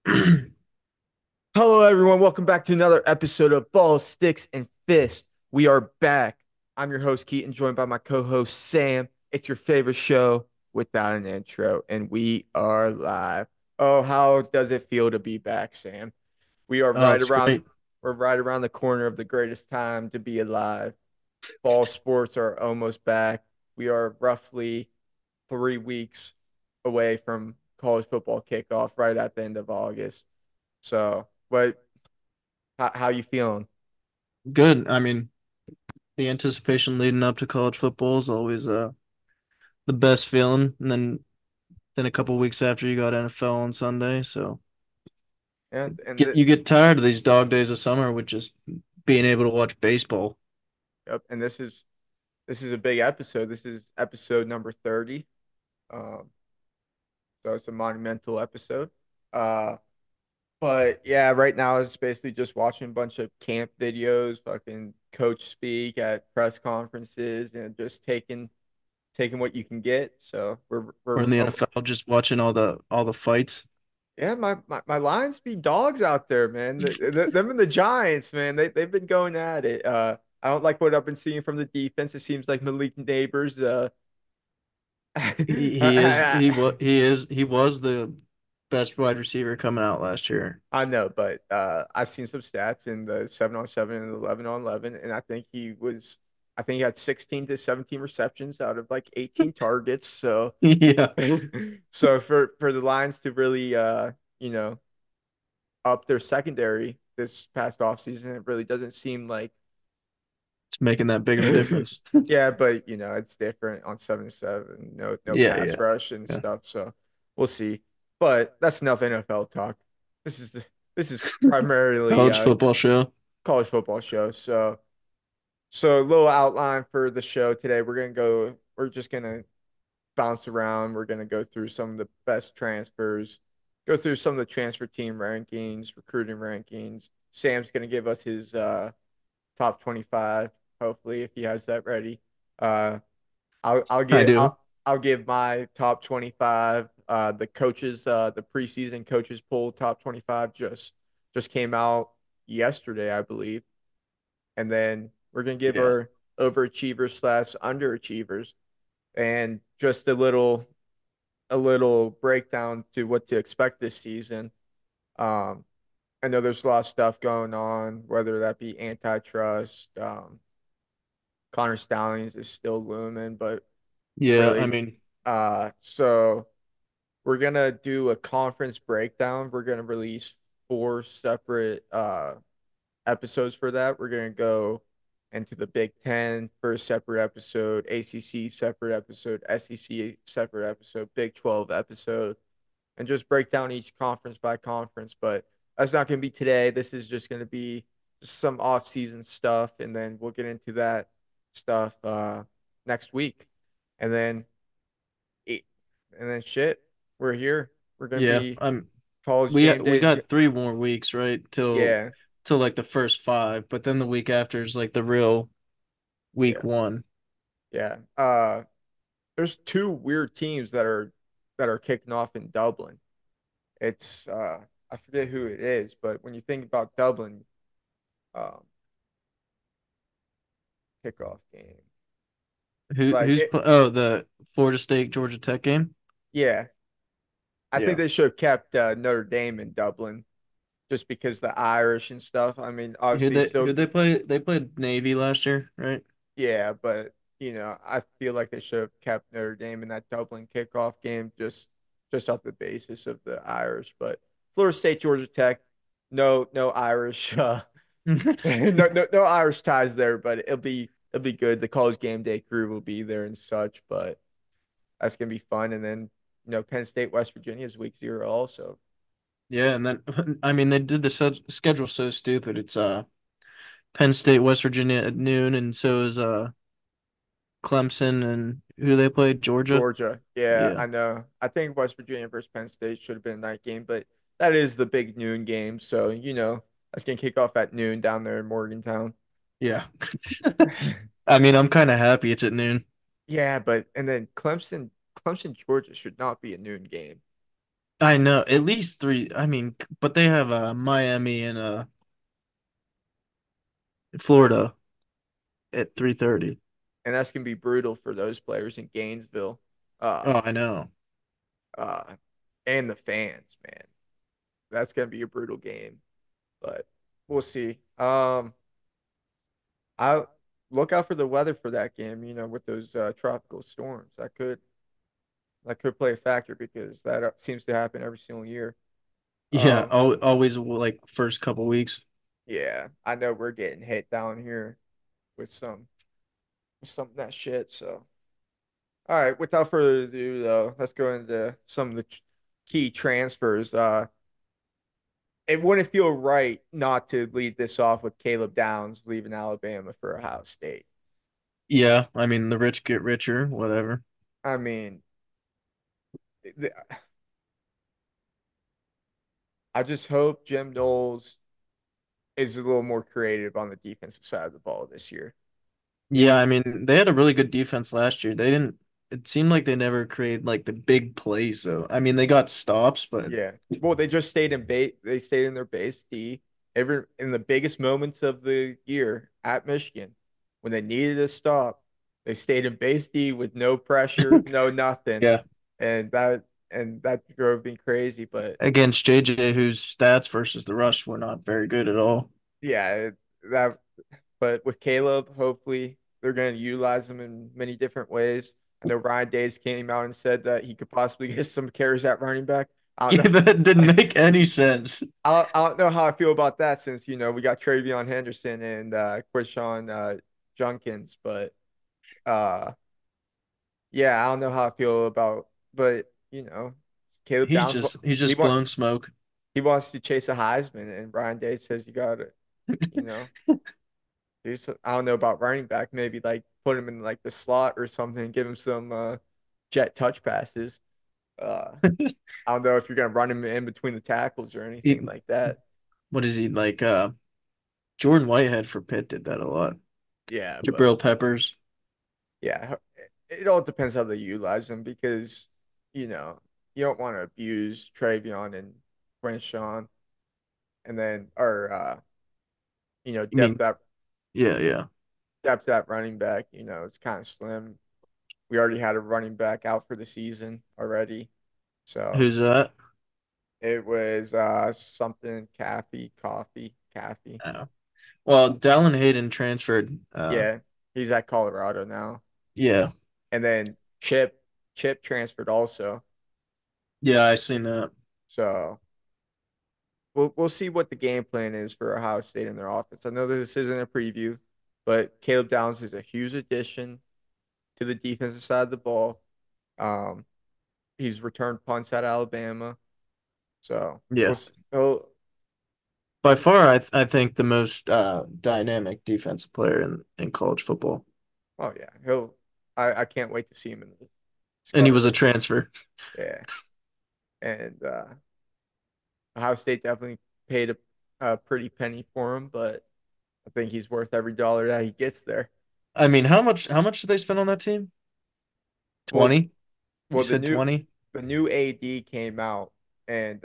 Hello, everyone. Welcome back to another episode of Balls, Sticks, and Fists. We are back. I'm your host, Keaton, joined by my co host, Sam. It's your favorite show without an intro, and we are live. Oh, how does it feel to be back, Sam? We are Oh, right it's around. great. We're right around the corner of the greatest time to be alive. Fall sports are almost back. We are roughly 3 weeks away from college football kickoff, right at the end of August. So, what how you feeling? Good. I mean, the anticipation leading up to college football is always the best feeling, and then a couple weeks after you got NFL on Sunday, so And you get tired of these dog days of summer with just being able to watch baseball. yep, and this is a big episode. This is episode number 30. Um, so it's a monumental episode. Uh, but yeah, right now it's basically just watching a bunch of camp videos, fucking coach speak at press conferences, and just taking what you can get. So Or in the NFL, just watching all the fights. yeah, my Lions be dogs out there, man. Them and the Giants, man. They've been going at it. I don't like what I've been seeing from the defense. It seems like Malik Neighbors. He was the best wide receiver coming out last year. I know, but I've seen some stats in the 7-on-7 and 11-on-11, and I think he had 16 to 17 receptions out of like 18 targets. So, Yeah, so for the Lions to really you know up their secondary this past offseason, it really doesn't seem like it's making that big of a difference. yeah, but it's different on 7-7. No Yeah, pass yeah, rush and yeah. stuff. So we'll see. But that's enough NFL talk. This is this is primarily College football show. college football show. So a little outline for the show today. We're just gonna bounce around. We're gonna go through some of the best transfers, go through some of the transfer team rankings, recruiting rankings. Sam's gonna give us his top 25, hopefully, if he has that ready. Uh, I do. I'll give my top 25. The preseason coaches poll top 25 just came out yesterday, I believe. And then we're gonna give Yeah. our overachievers slash underachievers and just a little breakdown to what to expect this season. Um, I know there's a lot of stuff going on, whether that be antitrust. Connor Stallings is still looming, but Yeah, I really, mean, so we're gonna do a conference breakdown. We're gonna release four separate episodes for that. We're gonna go into the Big Ten for a separate episode, ACC separate episode, SEC separate episode, Big 12 episode, and just break down each conference by conference. But that's not gonna be today. This is just gonna be just some off-season stuff, and then we'll get into that stuff next week. And then it, and then shit, we're here. We're gonna yeah, be I'm college we game we days. got 3 more weeks, right? Yeah, Till like the first five, but then the week after is like the real yeah, week one. yeah. There's two weird teams that are kicking off in Dublin. It's I forget who it is, but when you think about Dublin, um, kickoff game, like it, The Florida State Georgia Tech game? yeah. I think Yeah. they should have kept Notre Dame in Dublin just because the Irish and stuff. I mean, obviously, Who still, they play? They played Navy last year, right? yeah, but I feel like they should have kept Notre Dame in that Dublin kickoff game just off the basis of the Irish. But Florida State, Georgia Tech, no Irish, no Irish ties there. But it'll be good. The college game day crew will be there and such. But that's gonna be fun. And then Penn State, West Virginia is week 0 also. Yeah, and then I mean they did the schedule so stupid. It's Penn State, West Virginia at noon, and so is Clemson and who they played, Georgia. Georgia. Yeah, Yeah. I know. I think West Virginia versus Penn State should have been a night game, but that is the big noon game. So, that's going to kick off at noon down there in Morgantown. Yeah. I mean, I'm kind of happy it's at noon. Yeah, but and then Clemson, Georgia should not be a noon game. I know at least three. I mean, but they have Miami and Florida at 3:30. and that's gonna be brutal for those players in Gainesville, uh, Oh, I know. uh, and the fans, man. That's gonna be a brutal game, but we'll see. I look out for the weather for that game. With those tropical storms, that could play a factor because that seems to happen every single year. Yeah, Um, always like first couple weeks. yeah, I know we're getting hit down here with some of that shit. So, all right, without further ado, though, let's go into some of the key transfers. It wouldn't feel right not to lead this off with Caleb Downs leaving Alabama for Ohio State. Yeah, I mean the rich get richer, whatever. I mean, th- I just hope Jim Knowles is a little more creative on the defensive side of the ball this year. Yeah, I mean they had a really good defense last year. They didn't. It seemed like they never created like the big plays though. I mean they got stops, but Yeah. Well, they just stayed in base. They stayed in their base D. Every in the biggest moments of the year at Michigan, when they needed a stop, they stayed in base D with no pressure, no nothing, yeah, and that drove me crazy. But against JJ, whose stats versus the rush were not very good at all. yeah, that. But with Caleb, hopefully they're going to utilize him in many different ways. I know Ryan Days came out and said that he could possibly get some carries at running back. I Yeah, don't know. that didn't make any sense. I don't know how I feel about that since we got Travion Henderson and Quishon Junkins, but uh yeah, I don't know how I feel about, but Caleb Downs He's he just want blown smoke. he wants to chase a Heisman, and Brian Day says you got to you know I don't know about running back, maybe like put him in like the slot or something, give him some jet touch passes. I don't know if you're gonna run him in between the tackles or anything He, like that. what is he like? Jordan Whitehead for Pitt did that a lot. Yeah, but Jabril Peppers. yeah, it all depends how they utilize them because you know you don't want to abuse Travion and Quinshawn and then or I depth mean, that yeah, yeah. depth at running back. It's kind of slim. We already had a running back out for the season already, so Who's that? it was something Caffey. Oh. Well, Dallin Hayden transferred. Yeah, he's at Colorado now, Yeah, and then Chip transferred also. yeah, I seen that. So we'll see what the game plan is for Ohio State and their offense. I know this isn't a preview, but Caleb Downs is a huge addition to the defensive side of the ball. Um, he's returned punts at Alabama, so we'll Yeah, see. by far, I think the most dynamic defensive player in college football, Oh yeah, he'll. I can't wait to see him in the and he starting was a role. transfer. Yeah, and Ohio State definitely paid a pretty penny for him, but I think he's worth every dollar that he gets there. I mean, how much did they spend on that team? Well, 20? You well, the said new 20? the new AD came out, and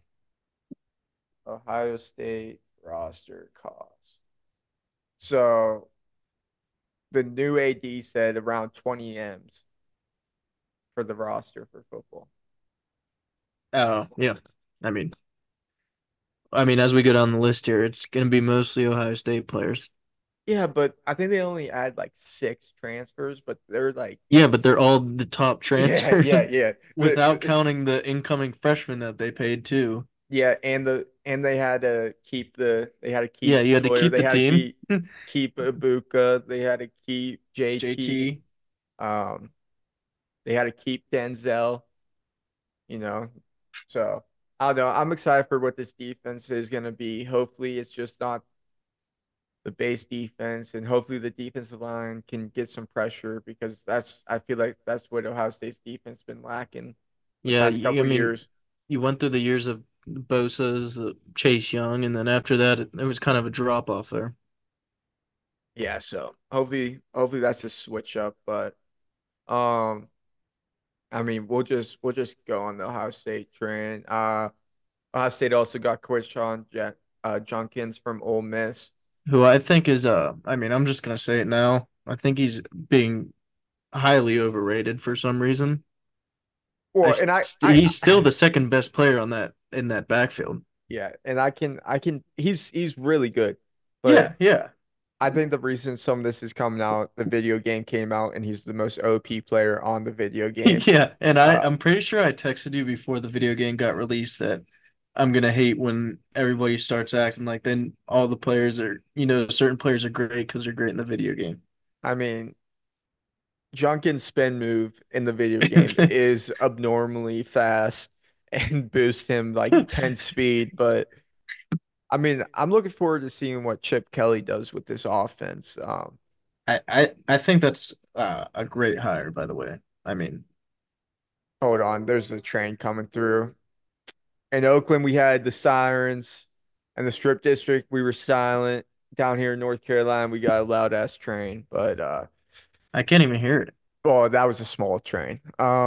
Ohio State roster cost. So the new AD said around 20 M's for the roster for football. Oh, yeah. I mean, as we go down the list here, it's going to be mostly Ohio State players. Yeah, but I think they only add like six transfers, but they're like, Yeah, but they're all the top yeah, yeah, transfers yeah. without counting the incoming freshmen that they paid too. Yeah, and they had to keep Yeah, you had to Sawyer, keep they the had to team. keep Ibuka, they had to keep JT, JT. um, they had to keep Denzel, you know. So I don't know. I'm excited for what this defense is gonna be. Hopefully, it's just not the base defense, and hopefully the defensive line can get some pressure because I feel like that's what Ohio State's defense been lacking the Yeah, past I couple mean, years. you went through the years of Bosa's, Chase Young, and then after that, it was kind of a drop off there. Yeah, so hopefully that's a switch up, but um I mean, we'll just go on the Ohio State train. Ohio State also got Junkins from Ole Miss. Who I think is I mean, I'm just gonna say it now. I think he's being highly overrated for some reason. Well, and He's still the second best player on that in that backfield. yeah, and I can he's really good. But Yeah, yeah. I think the reason some of this is coming out, the video game came out and he's the most OP player on the video game. Yeah, and Uh I'm pretty sure I texted you before the video game got released that I'm gonna hate when everybody starts acting like then all the players are, certain players are great because they're great in the video game. I mean, Junkin's spin move in the video game is abnormally fast and boost him like 10 speed, but I mean, I'm looking forward to seeing what Chip Kelly does with this offense. I think that's a great hire, by the way. I mean, Hold on, there's a train coming through. In Oakland, we had the sirens, and the Strip District, we were silent. Down here in North Carolina, we got a loud ass train, but I can't even hear it. well, that was a small train.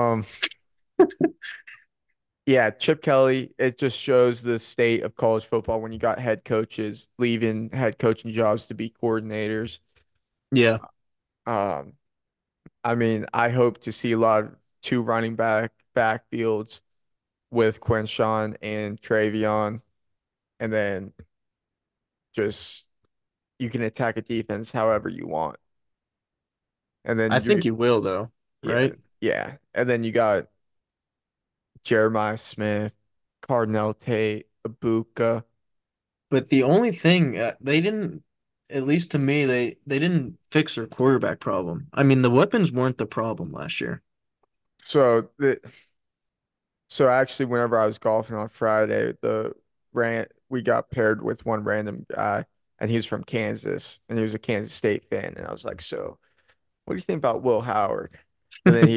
Yeah, Chip Kelly, it just shows the state of college football when you got head coaches leaving head coaching jobs to be coordinators. Yeah, Um, I mean, I hope to see a lot of two running backfields with Quinshawn and Travion, and then just you can attack a defense however you want. And I then think you will though, yeah, right? yeah. And then you got Jeremiah Smith, Cardinal Tate, Ibuka. But the only thing they didn't, at least to me, they didn't fix their quarterback problem. I mean, the weapons weren't the problem last year. So the so actually, whenever I was golfing on Friday, the ran we got paired with one random guy, and he was from Kansas, and he was a Kansas State fan, and I was like, "So, what do you think about Will Howard?" And then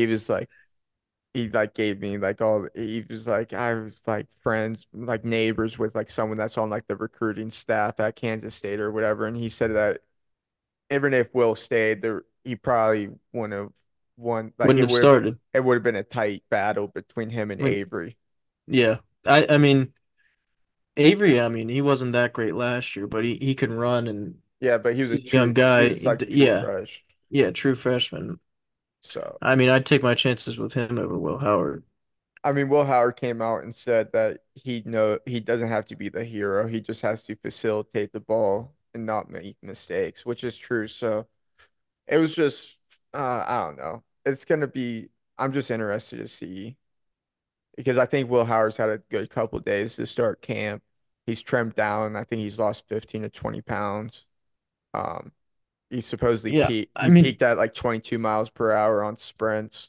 he like gave me like all he was like I was like friends like neighbors with like someone that's on like the recruiting staff at Kansas State or whatever, and he said that even if Will stayed there, he probably wouldn't have won. Like Wouldn't have started. it would have been a tight battle between him and When, Avery. yeah, I mean Avery. I mean he wasn't that great last year, but he can run and Yeah, but he was a he's a young he guy. was like a true Yeah, fresh. yeah, true freshman. So, I mean, I'd take my chances with him over Will Howard. I mean, Will Howard came out and said that he doesn't have to be the hero. He just has to facilitate the ball and not make mistakes, which is true. So it was just, I don't know. It's gonna be. I'm just interested to see because I think Will Howard's had a good couple days to start camp. He's trimmed down. I think he's lost 15 to 20 pounds. Um, he supposedly Yeah, I he mean peaked at like 22 miles per hour on sprints.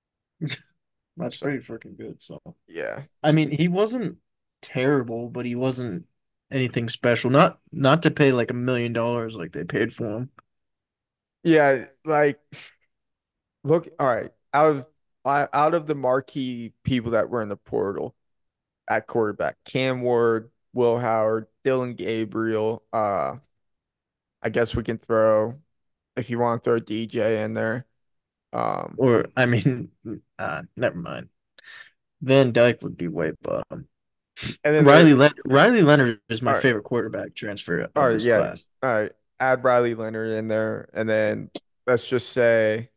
that's So pretty freaking good. So yeah. I mean, he wasn't terrible, but he wasn't anything special. Not to pay like $1 million like they paid for him. Yeah, like look, all right, out of the marquee people that were in the portal at quarterback, Cam Ward, Will Howard, Dylan Gabriel, I guess we can throw if you want to throw DJ in there. Um, Or I mean, never mind. Van Dyke would be way above. and then there, Riley Leonard is my all right, favorite quarterback transfer all of right, this yeah, class. all right, add Riley Leonard in there, and then let's just say,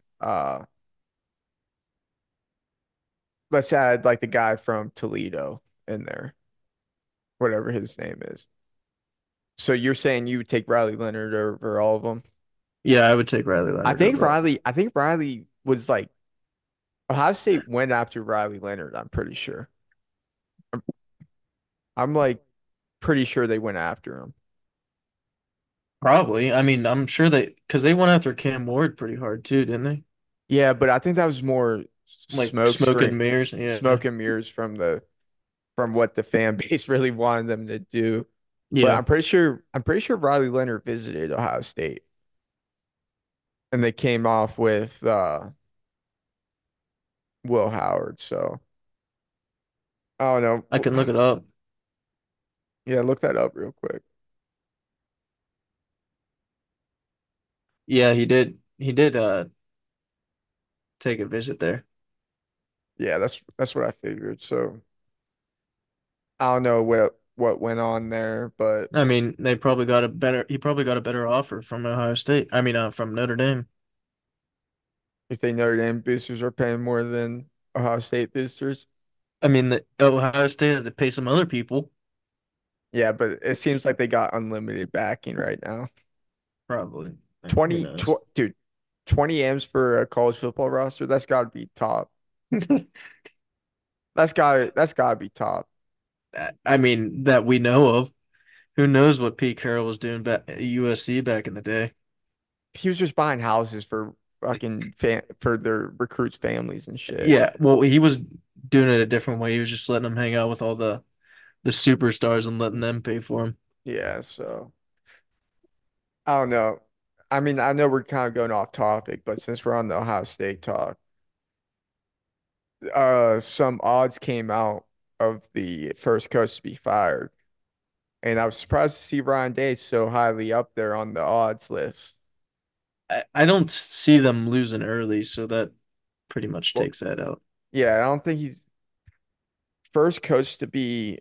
let's add like the guy from Toledo in there, whatever his name is. So you're saying you would take Riley Leonard over all of them? Yeah, I would take Riley Leonard overall. I think Riley was like Ohio State went after Riley Leonard, I'm pretty sure. I'm, I'm like pretty sure they went after him. Probably. I mean, I'm sure because they went after Cam Ward pretty hard too, didn't they? Yeah, but I think that was more Like smoke smoke screen, and mirrors. Yeah. smoke and mirrors from the from what the fan base really wanted them to do. But Yeah. I'm pretty sure Riley Leonard visited Ohio State and they came off with Will Howard. So I don't I can know. look it up. Yeah, look that up real quick. Yeah, he did. He did take a visit there. Yeah, that's what I figured. So I don't know what went on there, but I mean, they probably got a better. He probably got a better offer from Ohio State. I mean, from Notre Dame. if they Notre Dame boosters are paying more than Ohio State boosters, I mean, the Ohio State had to pay some other people. yeah, but it seems like they got unlimited backing right now. Probably. Who 20, knows? dude, 20 M's for a college football roster. That's got to be top. That's got to be top. I mean, that we know of. Who knows what Pete Carroll was doing back at USC back in the day? He was just buying houses for fucking for their recruits' families and shit. Yeah, well, he was doing it a different way. He was just letting them hang out with all the superstars and letting them pay for him. Yeah, so I don't know. I mean, I know we're kind of going off topic, but since we're on the Ohio State talk, some odds came out of the first coach to be fired, and I was surprised to see Ryan Day so highly up there on the odds list. I don't see them losing early, so that pretty much Well, takes that out. yeah, I don't think he's first coach to be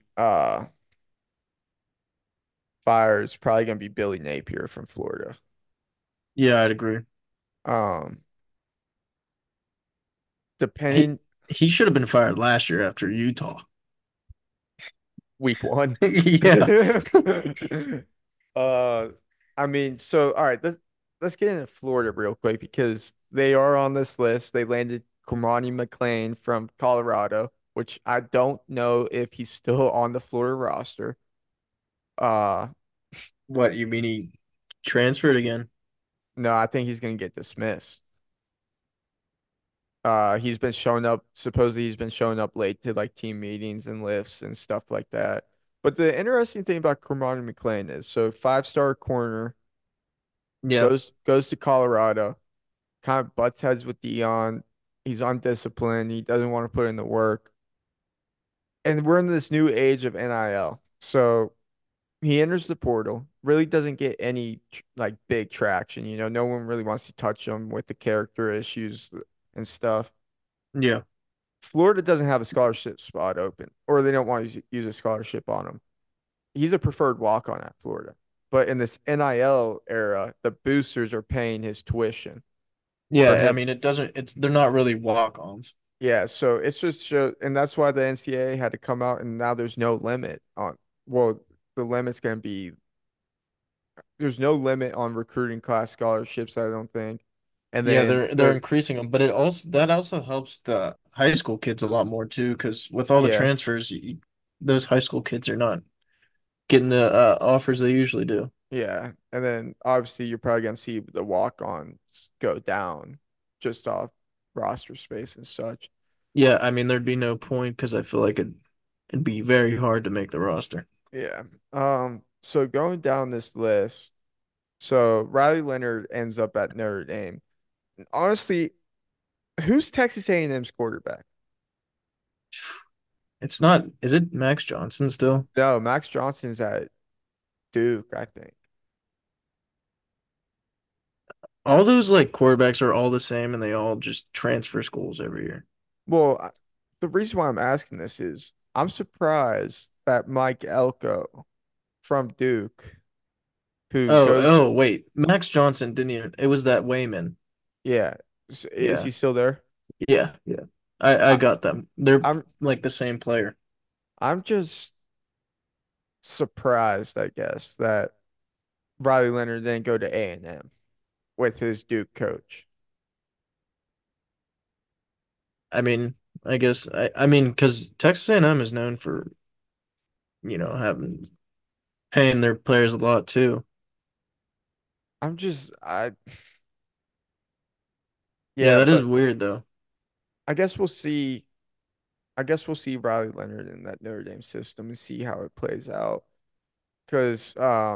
fired is probably gonna be Billy Napier from Florida. Yeah, I'd agree. Um, He depending he should have been fired last year after Utah. week one. Yeah. Uh, I mean, so all right, let's get into Florida real quick because they are on this list. They landed Cormani McLean from Colorado, which I don't know if he's still on the Florida roster. Uh, What, you mean he transferred again? no, I think he's gonna get dismissed. He's been showing up, supposedly he's been showing up late to like team meetings and lifts and stuff like that. But the interesting thing about Cormani McLean is so five-star corner Yeah. goes to Colorado, kind of butts heads with Dion. He's undisciplined. He doesn't want to put in the work. And we're in this new age of NIL. So he enters the portal, really doesn't get any like big traction. No one really wants to touch him with the character issues and stuff. Yeah. Florida doesn't have a scholarship spot open, or they don't want to use a scholarship on him. He's a preferred walk on at Florida. But in this NIL era, the boosters are paying his tuition for Yeah, I him. mean it's they're not really walk-ons. Yeah, so it's just show, and that's why the NCAA had to come out, and now there's no limit on. Well, the limit's gonna be there's no limit on recruiting class scholarships, I don't think. And Yeah, then they're increasing them, but it also that also helps the high school kids a lot more too, because with all the yeah, transfers, those high school kids are not getting the offers they usually do. yeah, and then obviously you're probably gonna see the walk-ons go down just off roster space and such. Yeah, I mean there'd be no point because I feel like it'd be very hard to make the roster. Yeah. So going down this list, so Riley Leonard ends up at Notre Dame. Honestly, who's Texas A&M's quarterback? It's not, is it Max Johnson still? No, Max Johnson's at Duke, I think. All those like quarterbacks are all the same and they all just transfer schools every year. Well, the reason why I'm asking this is I'm surprised that Mike Elko from Duke, who Oh, goes to, oh, wait. Max Johnson didn't even, it was that Wayman. yeah, is Yeah. he still there? Yeah. Yeah. I I, got them. They're I'm like the same player. I'm just surprised, I guess, that Riley Leonard didn't go to A&M with his Duke coach. I mean, I mean, because Texas A&M is known for, having paying their players a lot too. I'm just I Yeah, yeah, that is but weird though. I guess we'll see. I guess we'll see Riley Leonard in that Notre Dame system and see how it plays out. Because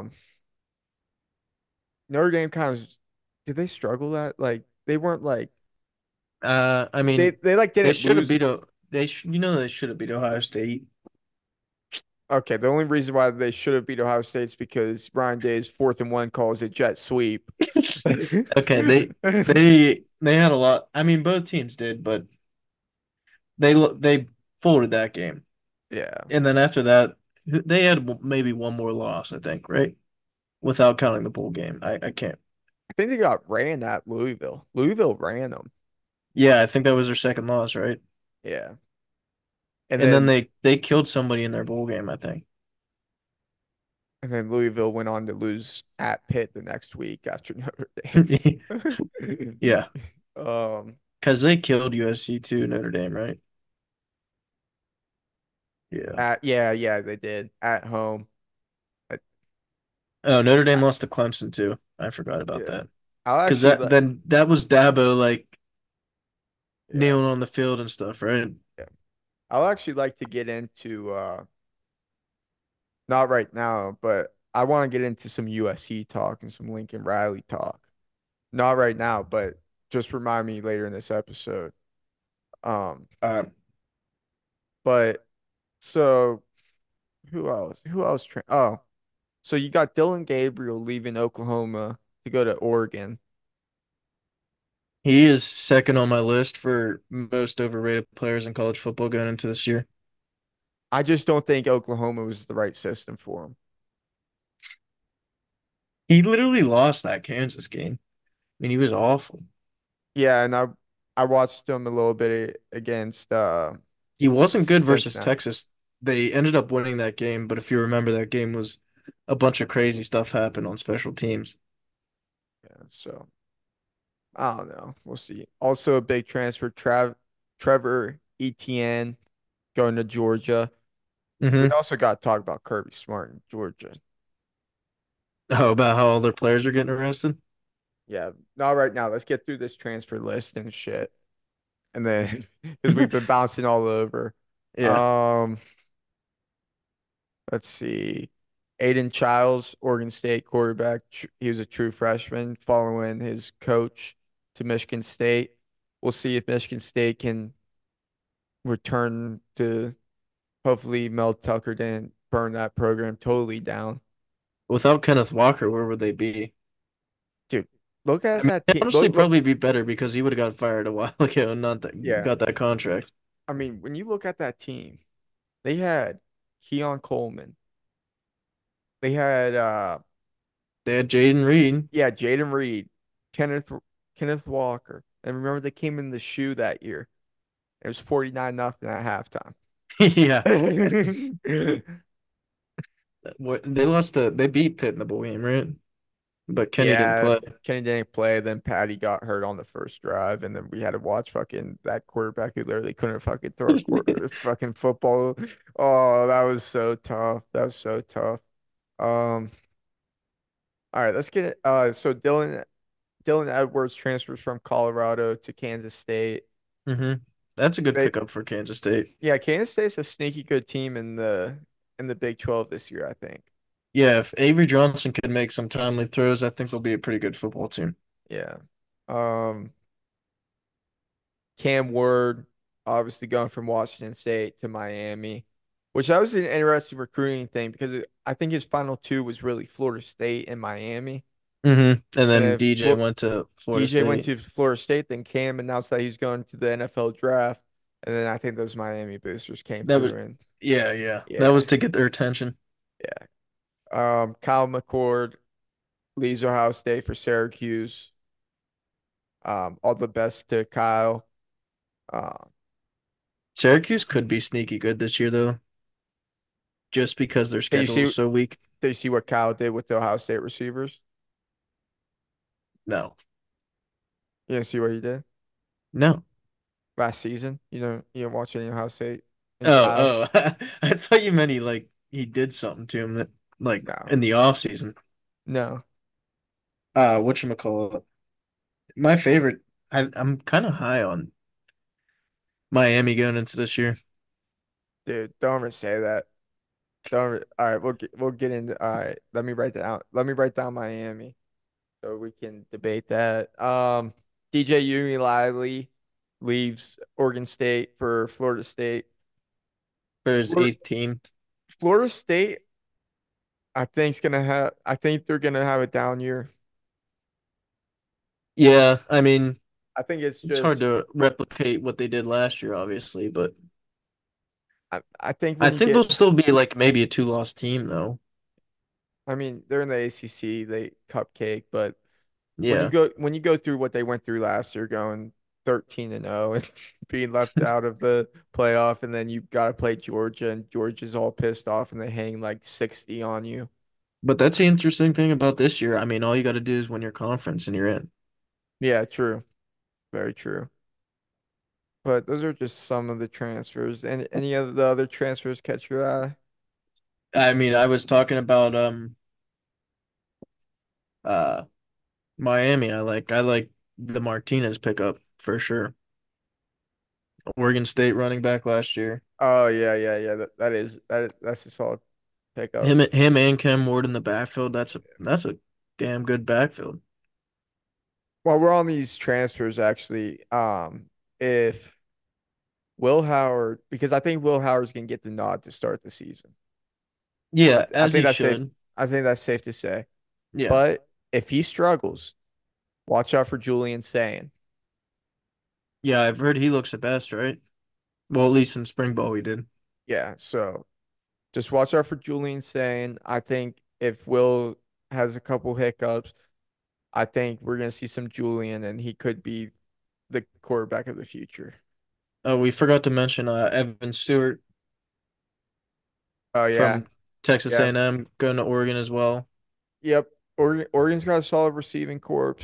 Notre Dame kind of did they struggle at like they weren't like I they mean, they like they didn't should have lose. beat they should have beat Ohio State. Okay, the only reason why they should have beat Ohio State is because Ryan Day's 4th and 1 calls a jet sweep. Okay, they had a lot. I mean, both teams did, but They folded that game, Yeah. and then after that, they had maybe one more loss, I think, right? Without counting the bowl game. I can't. I think they got ran at Louisville. Louisville ran them. Yeah, I think that was their second loss, right? Yeah. And And then then they killed somebody in their bowl game, I think. and then Louisville went on to lose at Pitt the next week after Notre Dame. Yeah, Um, because they killed USC too, Notre Dame, right? Yeah. yeah, they did at home. I, Oh, Notre Dame I, lost to Clemson too. I forgot about yeah. that. I'll Because actually that let then that was Dabo like yeah, kneeling on the field and stuff, right? yeah. I'll actually like to get into not right now, but I want to get into some USC talk and some Lincoln Riley talk. Not right now, but just remind me later in this episode. Um, Uh, but so who else? Who else? Oh, so you got Dylan Gabriel leaving Oklahoma to go to Oregon. he is second on my list for most overrated players in college football going into this year. I just don't think Oklahoma was the right system for him. He literally lost that Kansas game. I mean, he was awful. Yeah, and I watched him a little bit against He wasn't good versus Cincinnati. Texas. They ended up winning that game, but if you remember, that game was a bunch of crazy stuff happened on special teams. Yeah, so I don't know. We'll see. Also a big transfer, Trevor Etienne going to Georgia. We Hmm. also got to talk about Kirby Smart in Georgia. Oh, about how all their players are getting arrested? Yeah, not right now. Let's get through this transfer list and shit. And then because we've been bouncing all over. Yeah. Um, let's see. Aiden Childs, Oregon State quarterback. He was a true freshman following his coach to Michigan State. We'll see if Michigan State can return to hopefully Mel Tucker didn't burn that program totally down. Without Kenneth Walker, where would they be? Dude, look I at mean, that they team. honestly Look, probably be better because he would have got fired a while ago and not that yeah. got that contract. I mean, when you look at that team, they had Keon Coleman. They had They had Jaden Reed. yeah, Jaden Reed, Kenneth Kenneth Walker. And remember they came in the shoe that year. It was 49-0 at halftime. Yeah. They lost they beat Pitt in the bowl game, right? But Kenny didn't Yeah, play. Kenny didn't play. Then Patty got hurt on the first drive, and then we had to watch fucking that quarterback who literally couldn't fucking throw a quarter fucking football. Oh, that was so tough. That was so tough. Um, all right, let's get it. So Dylan Edwards transfers from Colorado to Kansas State. Hmm. That's a good They pickup for Kansas State. Yeah, Kansas State's a sneaky good team in the Big 12 this year, I think. Yeah, if Avery Johnson could make some timely throws, I think they'll be a pretty good football team. Yeah. Um, Cam Ward obviously going from Washington State to Miami, which that was an interesting recruiting thing because I think his final two was really Florida State and Miami. Hmm. And And then then DJ went to Florida DJ went State. to Florida State, then Cam announced that he's going to the NFL draft. And then I think those Miami boosters came That was, through and yeah, yeah. That yeah, was to get their attention. yeah. Kyle McCord leaves Ohio State for Syracuse. All the best to Kyle. Uh, Syracuse could be sneaky good this year, though, just because their did you schedule see is so weak. did you see what Kyle did with the Ohio State receivers? No, You didn't see what he did no. last season? You didn't watch any Ohio State and Kyle? Oh, oh. I thought you meant he did something to him that like No, in the off season. no, Whatchamacallit. My favorite. I'm kind of high on Miami going into this year. dude, don't ever say that. All right, we'll get into. All right, let me write down. Let me write down Miami so we can debate that. DJ Uiagalelei leaves Oregon State for Florida State. For his Flor- eighth team. Florida State, I think they're gonna have a down year. Yeah, I mean. I think it's It's hard just to replicate what they did last year, obviously, but I think I when you think they'll get still be like maybe a two-loss team though. I mean, they're in the ACC, they cupcake, but Yeah. when you go through what they went through last year, going 13-0 and being left out of the playoff, and then you've got to play Georgia, and Georgia's all pissed off, and they hang like 60 on you. But that's the interesting thing about this year. I mean, all you got to do is win your conference and you're in. Yeah, true, very true. But those are just some of the transfers. And any of the other transfers catch your eye? I mean, I was talking about uh Miami. I like the Martinez pickup for sure. Oregon State running back last year. Oh yeah, yeah, yeah. That's a solid pickup. Him and Cam Ward in the backfield. That's a damn good backfield. While we're on these transfers, actually, if Will Howard, because I think Will Howard's gonna get the nod to start the season. Yeah, I as think he that's safe. should. I think that's safe to say. Yeah. But if he struggles, watch out for Julian Saying. Yeah, I've heard he looks the best, right? Well, at least in spring ball we did. Yeah, so just watch out for Julian Saying. I think if Will has a couple hiccups, I think we're gonna see some Julian, and he could be the quarterback of the future. Oh, we forgot to mention Evan Stewart Oh yeah, from Texas yeah, A&M going to Oregon as well. yep. Oregon's got a solid receiving corps.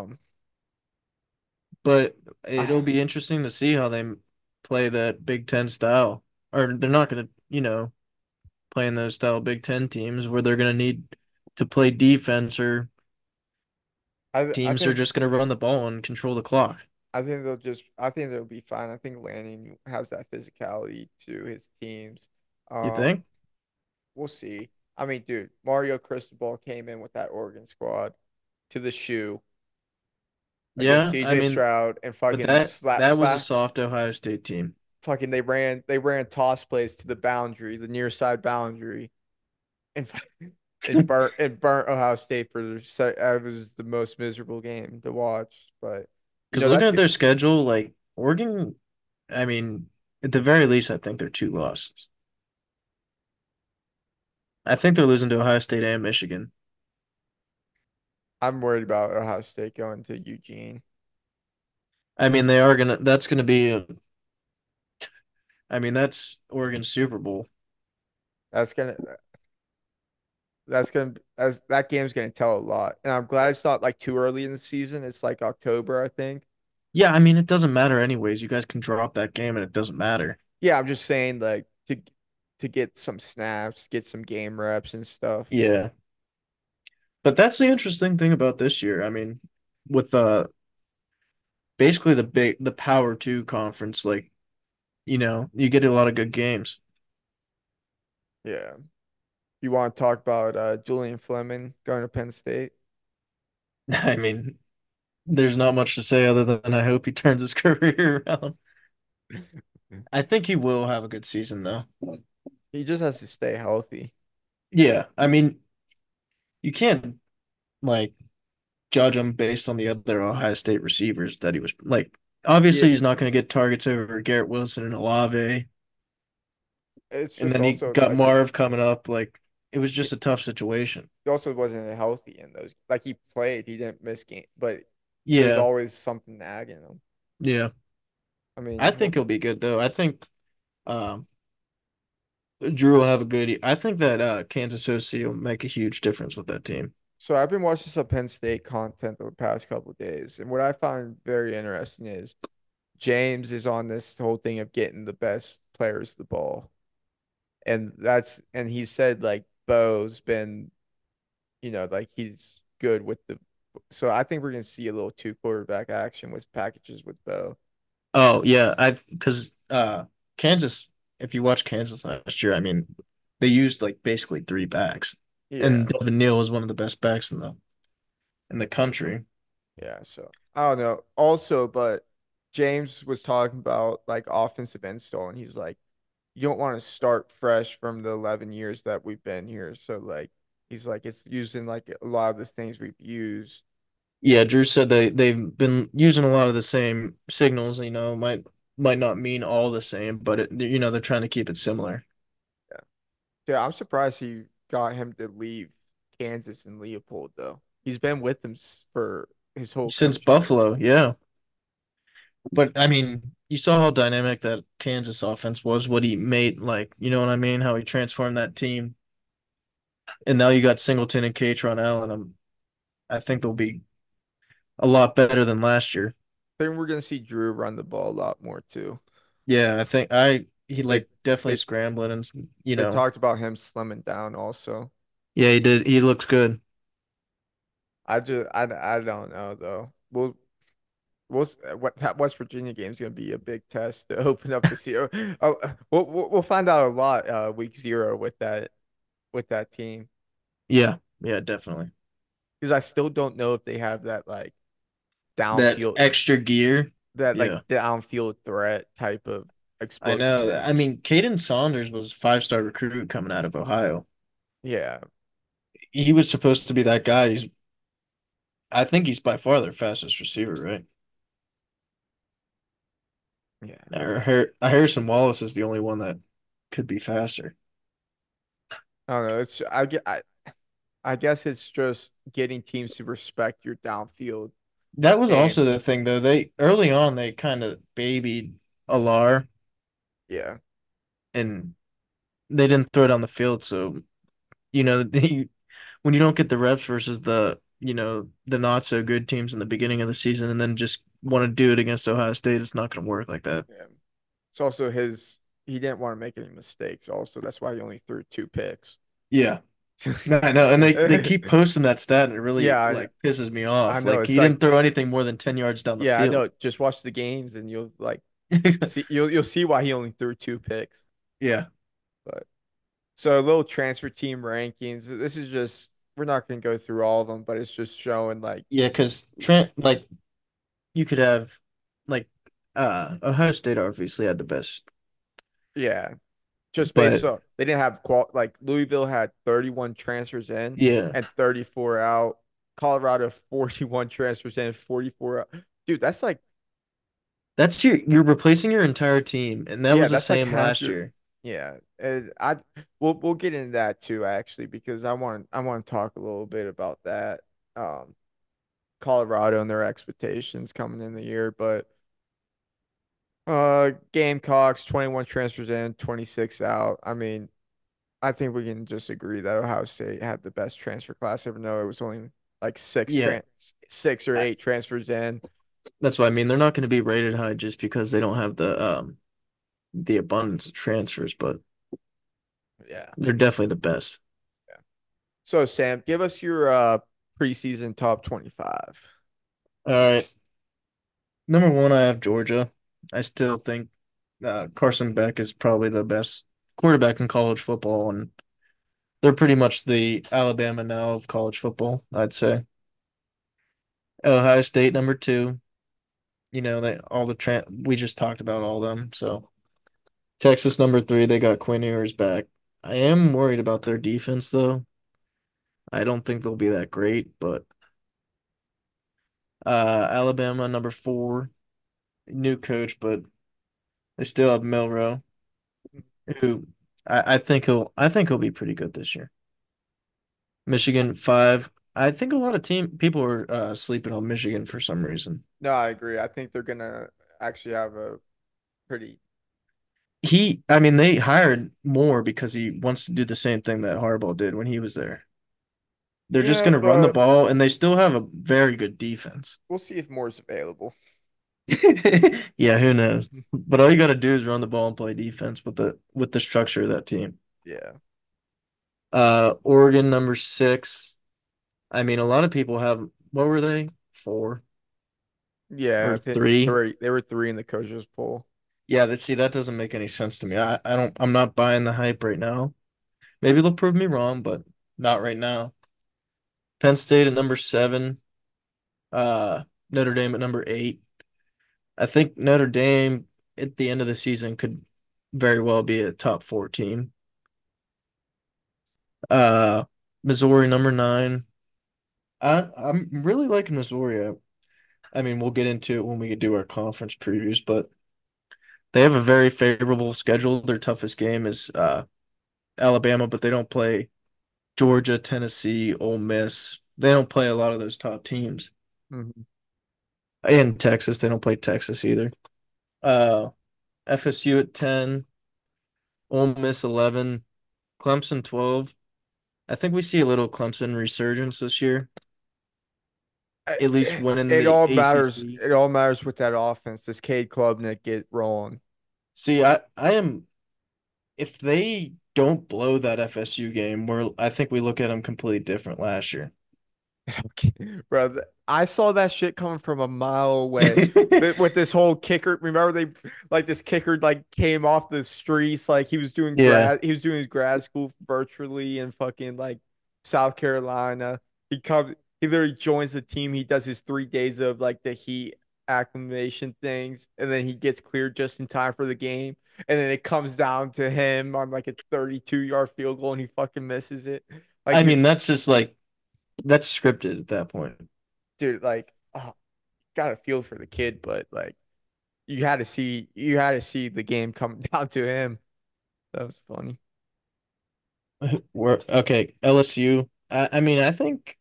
But it'll I, be interesting to see how they play that Big Ten style. Or they're not going to, play in those style Big Ten teams where they're going to need to play defense or I teams are think just going to run the ball and control the clock. I think they'll be fine. I think Lanning has that physicality to his teams. You Um, think? we'll see. I mean, dude, Mario Cristobal came in with that Oregon squad to the shoe against Yeah, I CJ mean, Stroud and but fucking that was a soft Ohio State team. fucking they ran toss plays to the boundary, the near side boundary, and and burnt Ohio State for it was the most miserable game to watch. But Because looking that's at their schedule, like Oregon, I mean, at the very least, I think they're two losses. I think they're losing to Ohio State and Michigan. I'm worried about Ohio State going to Eugene. I mean, that's gonna be, I mean, that's Oregon's Super Bowl. That's gonna that game's gonna tell a lot. And I'm glad it's not like too early in the season. It's like October, I think. Yeah, I mean, it doesn't matter anyways. You guys can drop that game and it doesn't matter. Yeah, I'm just saying like to get some snaps, get some game reps and stuff. Yeah. But that's the interesting thing about this year. I mean, with basically the Power Two conference, like, you get a lot of good games. Yeah. You want to talk about Julian Fleming going to Penn State? I mean, there's not much to say other than I hope he turns his career around. I think he will have a good season though. He just has to stay healthy. Yeah, I mean, you can't like judge him based on the other Ohio State receivers that he was like. Yeah, Obviously, he's not going to get targets over Garrett Wilson and Olave, it's and just then he also got like Marv coming up. Like it was just a tough situation. he also wasn't healthy in those. Like he played, he didn't miss game, but there's Yeah, always something nagging him. yeah. I I mean, think he'll be good though. I think um, Drew will have a good. I think that Kansas OC will make a huge difference with that team. so I've been watching some Penn State content the past couple of days, and what I find very interesting is James is on this whole thing of getting the best players the ball, and he said like Bo's been, like he's good with the. So I think we're gonna see a little two quarterback action with packages with Bo. Oh yeah, I because Kansas. If you watch Kansas last year, I mean, they used like basically three backs, and Yeah, Devin Neal was one of the best backs in the country. yeah. So I don't know. Also, but James was talking about like offensive install, and he's like, you don't want to start fresh from the 11 years that we've been here. So like, he's like, it's using like a lot of the things we've used. Yeah, Drew said they've been using a lot of the same signals, might not mean all the same, but they're trying to keep it similar. Yeah. Yeah, I'm surprised he got him to leave Kansas and Leopold though. He's been with them for his whole Since coaching career. Buffalo, yeah. But I mean, you saw how dynamic that Kansas offense was, what he made, like, you know what I mean? How he transformed that team. And now you got Singleton and Katron Allen. I think they'll be a lot better than last year. Then we're gonna see Drew run the ball a lot more too. Yeah, I think he They like definitely they scrambling and they talked about him slimming down also. yeah, he did. He looks good. I don't know though. What that West Virginia game is gonna be a big test to open up the season. Oh, we'll find out a lot week 0 with that team Yeah, yeah, definitely. because I still don't know if they have That downfield extra gear. that like Yeah, downfield threat type of I know. explosiveness. I mean, Caden Saunders was a five-star recruit coming out of Ohio. Yeah, He was supposed to be that guy. I think he's by far their fastest receiver, right? yeah. Harrison Wallace is the only one that could be faster. I don't know. I guess it's just getting teams to respect your downfield That was and also the thing, though. They early on they kind of babied Alar yeah, and they didn't throw it on the field. So when you don't get the reps versus the not so good teams in the beginning of the season, and then just want to do it against Ohio State, it's not going to work like that. yeah. It's also he didn't want to make any mistakes. Also, that's why he only threw 2 picks. Yeah, no, I know, and they keep posting that stat, and it really Yeah, like pisses me I off. know. Like It's he like didn't throw anything more than 10 yards down the yeah, I field. know. Just watch the games and you'll like see you'll see why he only threw 2 picks. Yeah, But so a little transfer team rankings. This is just we're not gonna go through all of them, but it's just showing like yeah, because Trent, like you could have like Ohio State obviously had the best, yeah, just based but on they didn't have qual like Louisville had 31 transfers in yeah, and 34 out. Colorado 41 transfers in, 44 out. Dude, that's like that's you're replacing your entire team, and that yeah, was the that's like same half last your year. yeah. And we'll get into that too actually because I want to talk a little bit about that. Um Colorado and their expectations coming in the year, but Gamecocks 21 transfers in, 26 out. I mean, I think we can just agree that Ohio State had the best transfer class ever. No, it was only like Yeah, 6 or 8 transfers in. that's what I mean. They're not going to be rated high just because they don't have the abundance of transfers, but Yeah. they're definitely the best. Yeah. So Sam, give us your preseason top 25. All right. Number one, I have Georgia. I still think Carson Beck is probably the best quarterback in college football, and they're pretty much the Alabama now of college football, I'd say. Ohio State, number two. They all we just talked about all of them. So Texas, number three, they got Quinn Ewers back. I am worried about their defense, though. I don't think they'll be that great, but Alabama, number four, new coach, but they still have Milrow, who I think he'll be pretty good this year. Michigan five. I think a lot of team people are sleeping on Michigan for some reason. No, I agree. I think they're gonna actually have a pretty I mean, they hired Moore because he wants to do the same thing that Harbaugh did when he was there. They're just yeah, going to run the but ball, and they still have a very good defense. we'll see if Moore's available. Yeah, who knows? But all you got to do is run the ball and play defense with the structure of that team. Yeah. Oregon number six. I mean, a lot of people have what were they? Four Yeah, or I think three? three. They were three in the coaches poll. Yeah, that doesn't make any sense to me. I'm not buying the hype right now. Maybe they'll prove me wrong, but not right now. Penn State at number seven, Notre Dame at number eight. I think Notre Dame at the end of the season could very well be a top four team. Uh, Missouri number nine. I'm really liking Missouri. I mean, we'll get into it when we do our conference previews, but they have a very favorable schedule. Their toughest game is Alabama, but they don't play Georgia, Tennessee, Ole Miss. They don't play a lot of those top teams. Mhm. And Texas, they don't play Texas either. Uh, FSU at 10, Ole Miss 11, Clemson 12. I think we see a little Clemson resurgence this year, at least winning It the all matters. ACC. It all matters with that offense. Does Cade Klubnik get rolling? See, I am if they don't blow that FSU game, I think we look at them completely different last year. Okay. Bro, I saw that shit coming from a mile away. But with this whole kicker, remember they like this kicker like came off the streets like Yeah. he was doing his grad school virtually in fucking like South Carolina. He literally joins the team. He does his 3 days of like the heat acclimation things, and then he gets cleared just in time for the game. And then it comes down to him on like a 32-yard field goal and he fucking misses it. Like I he's mean, that's just like that's scripted at that point. dude, like oh, got a feel for the kid, but like you had to see the game come down to him. That was funny. We're okay, LSU. I mean, I think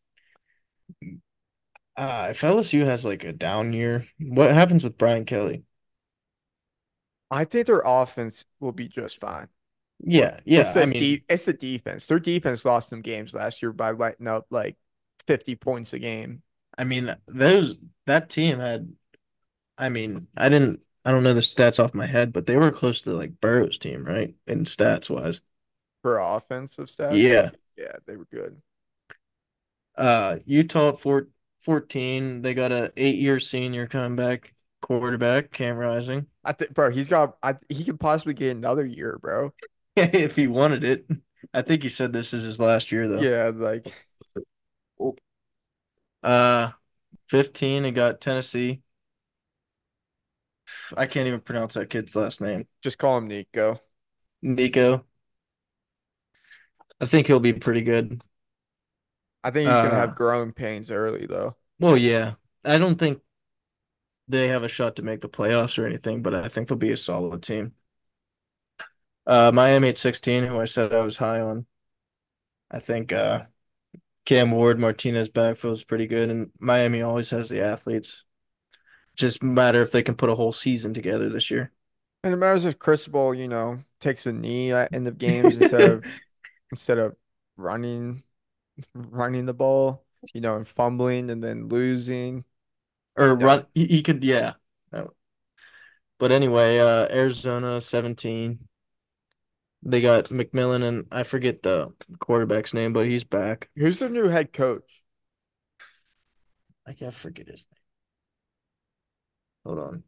if LSU has like a down year, what happens with Brian Kelly? I think their offense will be just fine. But Yeah, yeah. I mean, it's the defense. Their defense lost them games last year by letting up like 50 points a game. those that team had. I mean, I don't know the stats off my head, but they were close to like Burrow's team, right? In stats wise. For offensive stats. Yeah. Yeah, they were good. Utah at 14. They got a 8-year senior coming back quarterback, Cam Rising. I think, he could possibly get another year, bro. If he wanted it. I think he said this is his last year though. Yeah, like Uh, 15, they got Tennessee. I can't even pronounce that kid's last name. just call him Nico. Nico. I think he'll be pretty good. I think he's gonna have Uh, growing pains early though. well, yeah. I don't think they have a shot to make the playoffs or anything, but I think they'll be a solid team. Miami at 16, who I said I was high on. I think Cam Ward, Martinez backfield is pretty good, and Miami always has the athletes. Just matter if they can put a whole season together this year. And it matters if Cristobal, takes a knee at end of games instead of running running the ball, and fumbling and then losing. Or You know, run, he could, yeah. But anyway, Arizona 17. They got McMillan, and I forget the quarterback's name, but he's back. who's their new head coach? I can't forget his name. Hold on.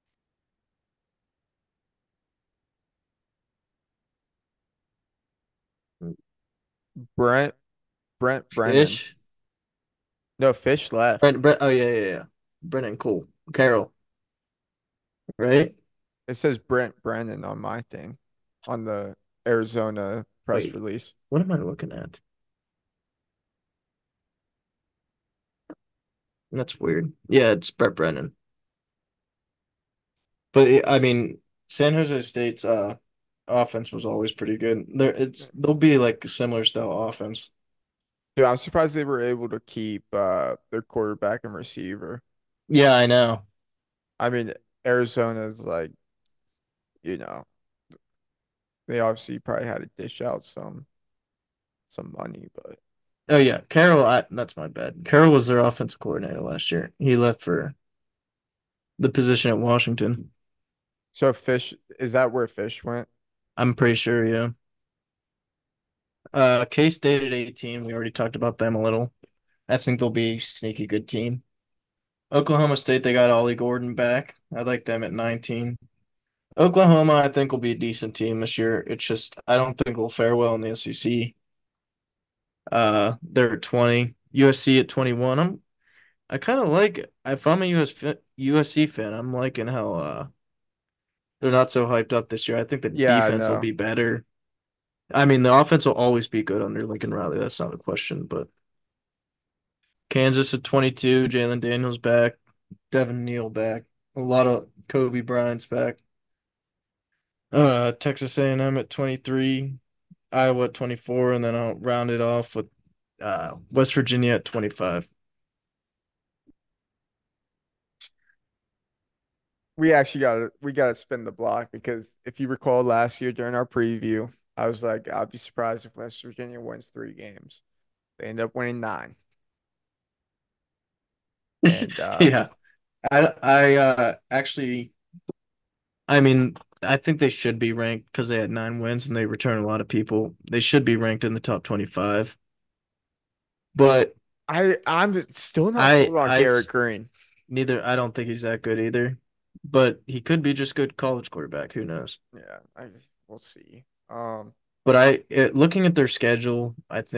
Brent Brent Brennan. Fish. No, Fish left. Oh yeah, yeah, yeah. Brennan, cool. Carroll, right? It says Brent Brennan on my thing, on the Arizona press Wait, release. what am I looking at? That's weird. Yeah, it's Brett Brennan. But I mean, San Jose State's offense was always pretty good. They'll be like a similar style offense. Dude, I'm surprised they were able to keep their quarterback and receiver. Yeah, I know. I mean, Arizona's like, you know, they obviously probably had to dish out some money, but Oh yeah, Carroll. That's my bad. Carroll was their offensive coordinator last year. He left for the position at Washington. so Fish, is that where Fish went? I'm pretty sure. Yeah. K-State at 18. We already talked about them a little. I think they'll be a sneaky good team. Oklahoma State, they got Ollie Gordon back. I like them at 19. Oklahoma, I think will be a decent team this year. It's just I don't think we'll fare well in the SEC. They're at 20. USC at 21. I kind of like if I'm a USC fan, I'm liking how they're not so hyped up this year. I think the Yeah, I defense will know. be better. I mean, the offense will always be good under Lincoln Riley. That's not a question, but Kansas at 22, Jalen Daniels back, Devin Neal back, a lot of Kobe Bryant's back. Texas A&M at 23, Iowa at 24, and then I'll round it off with West Virginia at 25. We gotta spin the block because if you recall last year during our preview, I was like, I'd be surprised if West Virginia wins 3 games. They end up winning 9. And Yeah. I actually I mean I think they should be ranked because they had 9 wins and they return a lot of people. They should be ranked in the top 25. But I'm still not I sold on I Garrett s- Green. neither I don't think he's that good either. But he could be just good college quarterback, who knows? Yeah, we'll see. But looking at their schedule,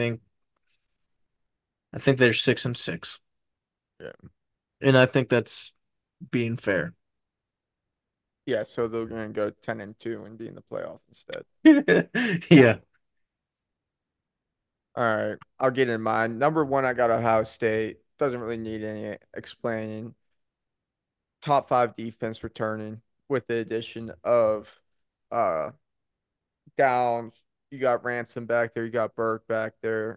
I think they're 6-6. Yeah. And I think that's being fair. Yeah, so they're gonna go 10-2 and be in the playoff instead. Yeah. All right, I'll get in mine. Number one, I got Ohio State. Doesn't really need any explaining. Top 5 defense returning with the addition of uh Downs. You got Ransom back there. You got Burke back there.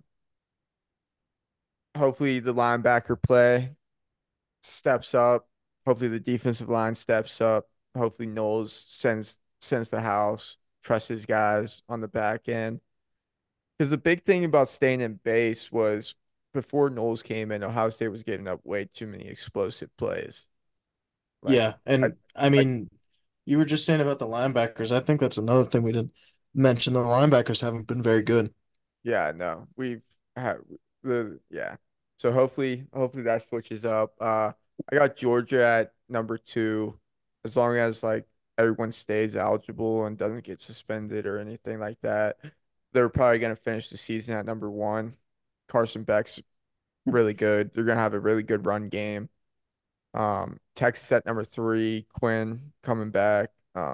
Hopefully the linebacker play steps up. Hopefully the defensive line steps up. Hopefully Knowles sends the house. Trusts his guys on the back end. Because the big thing about staying in base was before Knowles came in, Ohio State was giving up way too many explosive plays. Like Yeah. I And I like mean, you were just saying about the linebackers. I think that's another thing we didn't mention. The linebackers haven't been very good. yeah, no. We've had the yeah. So hopefully that switches up. I got Georgia at number 2 as long as like everyone stays eligible and doesn't get suspended or anything like that. They're probably gonna finish the season at number 1. Carson Beck's really good. They're gonna have a really good run game. Texas at number 3, Quinn coming back.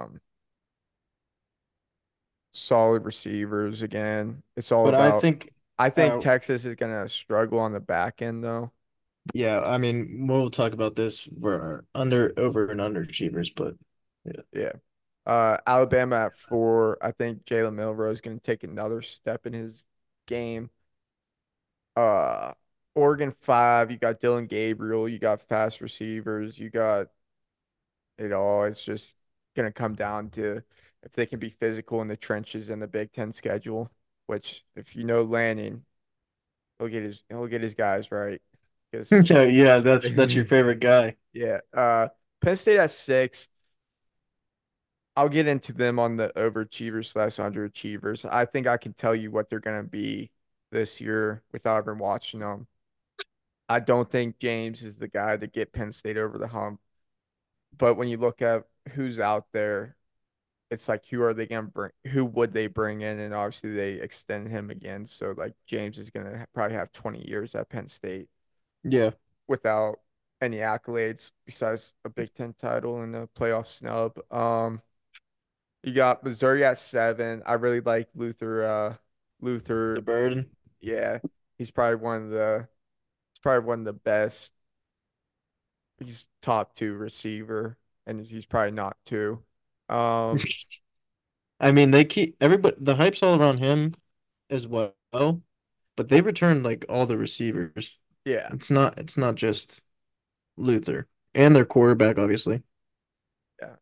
Solid receivers again. It's all But I about think, I think uh, Texas is gonna struggle on the back end though. yeah, I mean, we'll talk about this for over and underachievers, but yeah. Yeah. Alabama at 4. I think Jalen Milroe is gonna take another step in his game. Uh, Oregon 5, you got Dylan Gabriel, you got fast receivers, you got it all. It's just gonna come down to if they can be physical in the trenches in the Big Ten schedule, which if you know Lanning, he'll get his guys right. Because Yeah, yeah, that's your favorite guy. yeah. Penn State at 6. I'll get into them on the overachievers slash underachievers. I think I can tell you what they're gonna be this year without even watching them. I don't think James is the guy to get Penn State over the hump. But when you look at who's out there, it's like who are they gonna bring? Who would they bring in? And obviously they extend him again. So like James is gonna probably have 20 years at Penn State Yeah. without any accolades besides a Big Ten title and a playoff snub. You got Missouri at 7. I really like Luther. The Luther, Bird. yeah, he's probably one of the. He's probably one of the best. He's top 2 receiver, and he's probably not 2. Um, I mean, they keep everybody the hype's all around him as well, but they return like all the receivers. yeah, It's not just Luther and their quarterback, obviously. yeah.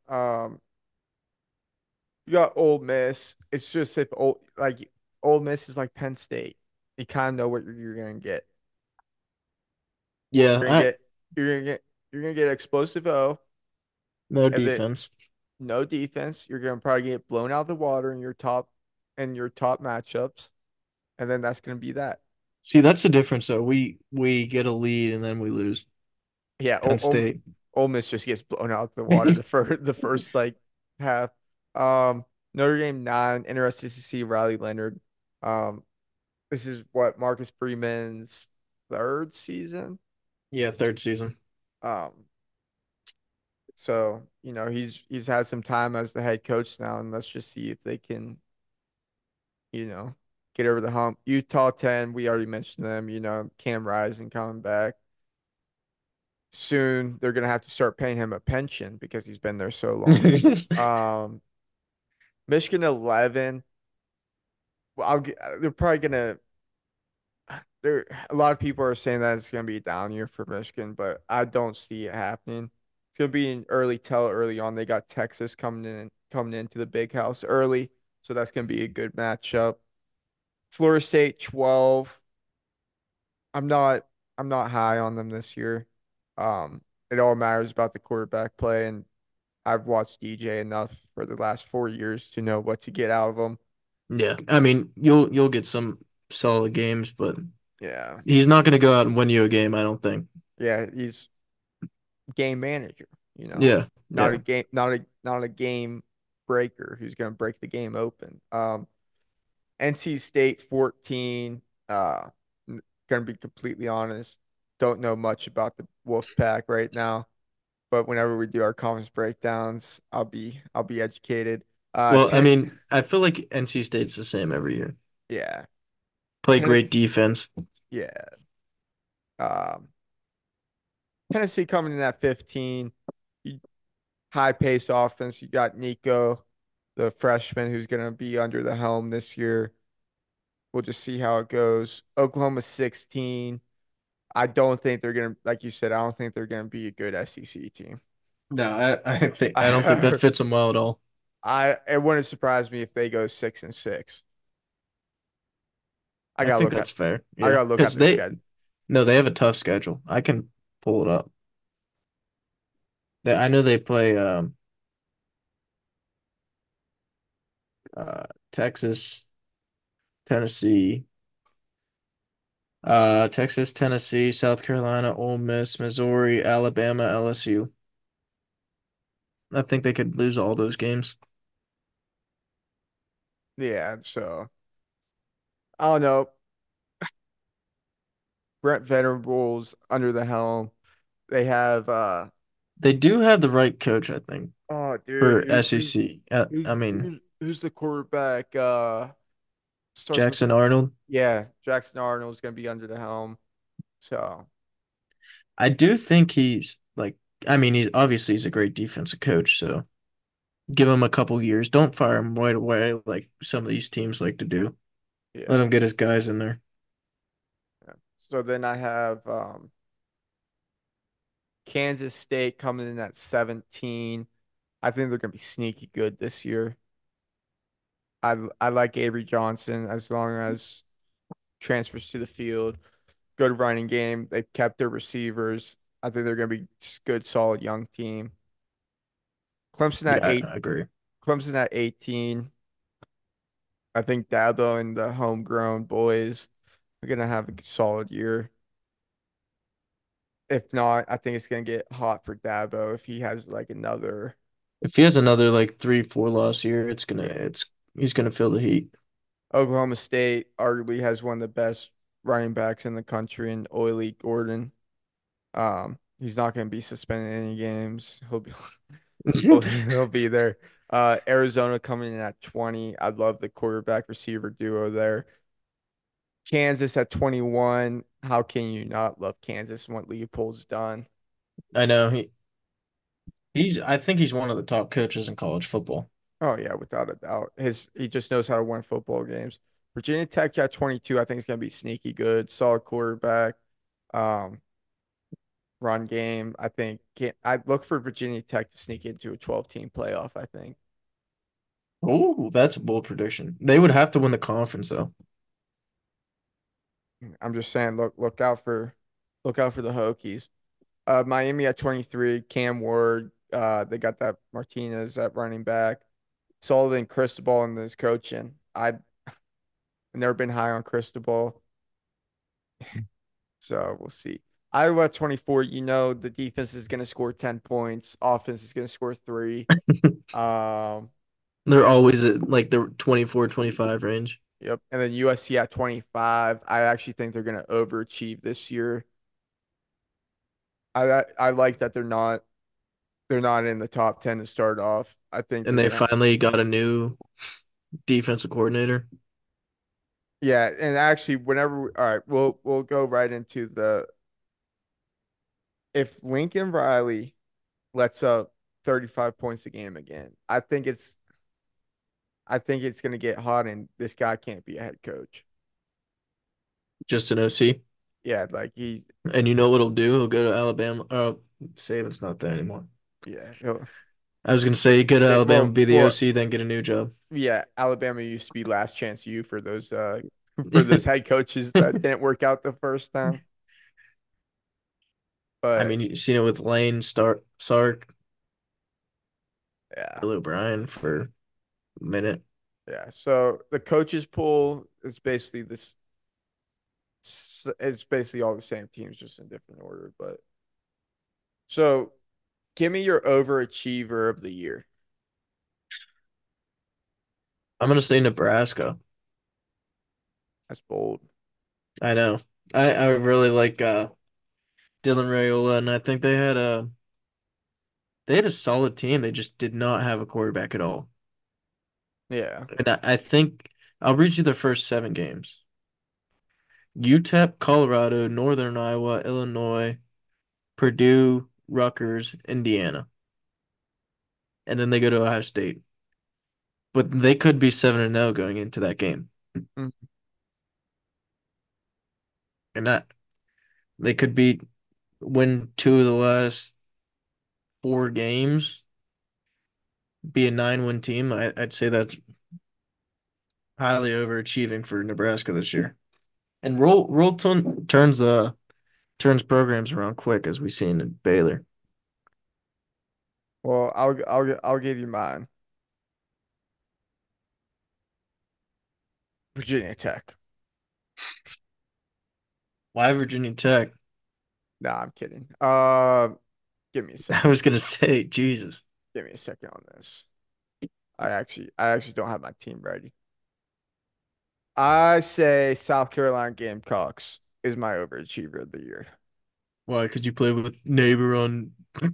You got Ole Miss. It's just if Ole Miss is like Penn State, you kind of know what you're gonna get. Yeah, You're gonna I get you're gonna get explosive O, no and then defense. no defense. You're gonna probably get blown out of the water in your top matchups, and then that's gonna be that. See, that's the difference though. We get a lead and then we lose. Yeah, Penn State. Ole Miss just gets blown out of the water the first like half. Um, Notre Dame 9. Interested to see Riley Leonard. Um, this is what Marcus Freeman's third season. Yeah, third season. Um, so he's had some time as the head coach now, and let's just see if they can, you know. get over the hump. Utah 10, we already mentioned them, Cam Rising coming back. Soon they're gonna have to start paying him a pension because he's been there so long. Um, Michigan 11, well, they're probably gonna there a lot of people are saying that it's gonna be a down year for Michigan, but I don't see it happening. It's gonna be an early tell early on. They got Texas coming into the big house early, so that's gonna be a good matchup. Florida State 12. I'm not I'm not high on them this year. It all matters about the quarterback play, and I've watched DJ enough for the last 4 years to know what to get out of him. Yeah, I mean, you'll get some solid games, but Yeah. he's not going to go out and win you a game, I don't think. Yeah, he's game manager, you know. Yeah, yeah. Not a game breaker who's going to break the game open. NC State 14, going to be completely honest, don't know much about the Wolfpack right now, but whenever we do our conference breakdowns, I'll be educated. Well, I 10 mean, I feel like NC State's the same every year. yeah. Play 10 great defense. yeah. Um Tennessee coming in at 15. You, high paced offense. You got Nico, the freshman who's going to be under the helm this year. We'll just see how it goes. Oklahoma 16. I don't think they're going to, like you said, I don't think they're going to be a good SEC team. No, I don't think that I, fits him well at all. it wouldn't surprise me if they go 6-6. I I gotta think look at that's fair. I Yeah, gotta look at because the schedule. they have a tough schedule. I can pull it up. I know they play Texas, Tennessee, Texas, Tennessee, South Carolina, Ole Miss, Missouri, Alabama, LSU. I think they could lose all those games. Yeah, so I don't know. Brent Venables under the helm. They have They do have the right coach, I think, oh dude, for SEC. who's the quarterback? Starts with Jackson Arnold. yeah, Jackson Arnold's gonna be under the helm. So I do think he's like, I mean, he's a great defensive coach, so give him a couple years. Don't fire him right away like some of these teams like to do. Let yeah. him get his guys in there. Yeah. So then I have Kansas State coming in at 17. I think they're gonna be sneaky good this year. I like Avery Johnson as long as transfers to the field. Good running game. They've kept their receivers. I think they're gonna be good, solid young team. Clemson at Yeah, eight. I agree. Clemson at 18. I think Dabo and the homegrown boys are gonna have a solid year. If not, I think it's gonna get hot for Dabo if he has like another. If he has another like 3, 4 loss year, Yeah. he's gonna feel the heat. Oklahoma State arguably has one of the best running backs in the country in Oily Gordon. He's not gonna be suspended any games. He'll be there. Arizona coming in at 20. I love the quarterback receiver duo there. Kansas at 21. How can you not love Kansas and what Leopold's done? I know I think he's one of the top coaches in college football. Oh yeah, without a doubt. He just knows how to win football games. Virginia Tech at 22, I think it's gonna be sneaky good, solid quarterback, um, run game. I look for Virginia Tech to sneak into a 12-team playoff, I think. Oh, that's a bold prediction. They would have to win the conference though. I'm just saying, look out for the Hokies. Miami at 23, Cam Ward. They got that Martinez at running back. Sullivan, Cristobal, and this coaching. I've never been high on Cristobal, so we'll see. Iowa at 24, the defense is going to score 10 points. Offense is going to score three. Um, They're and always at like the 24, 25 range. yep. And then USC at 25. I actually think they're going to overachieve this year. I like that they're not in the top 10 to start off. I think And they're they gonna finally got a new defensive coordinator. Yeah, and actually, all right, we'll go right into the if Lincoln Riley lets up 35 points a game again, I think it's gonna get hot, and this guy can't be a head coach. Just an OC. Yeah, like he, And you know what he'll do? He'll go to Alabama. Oh, Saban's not there anymore. yeah, I was gonna say go to Alabama, be the well, OC, then get a new job. yeah. Alabama used to be last chance you for those head coaches that didn't work out the first time. I But mean, you've seen it with Lane, Sark, yeah, Bill O'Brien for a minute. yeah. So the coaches pool is basically this. It's basically all the same teams, just in different order. But so, give me your overachiever of the year. I'm gonna say Nebraska. That's bold. I know. I really like Dylan Raiola, and I think they had a solid team. They just did not have a quarterback at all. Yeah. And I think I'll read you the first 7 games. UTEP, Colorado, Northern Iowa, Illinois, Purdue, Rutgers, Indiana. And then they go to Ohio State. But they could be 7-0 going into that game. Mm. And that they could win 2 of the last 4 games, be a 9-win team. I'd say that's highly overachieving for Nebraska this year. And turns programs around quick as we've seen in Baylor. Well, I'll give you mine. Virginia Tech. Why Virginia Tech? Nah, I'm kidding. Give me a I second. was gonna say, Jesus. Give me a second on this. I actually don't have my team ready. I say South Carolina Gamecocks is my overachiever of the year. Why? Could you play with neighbor on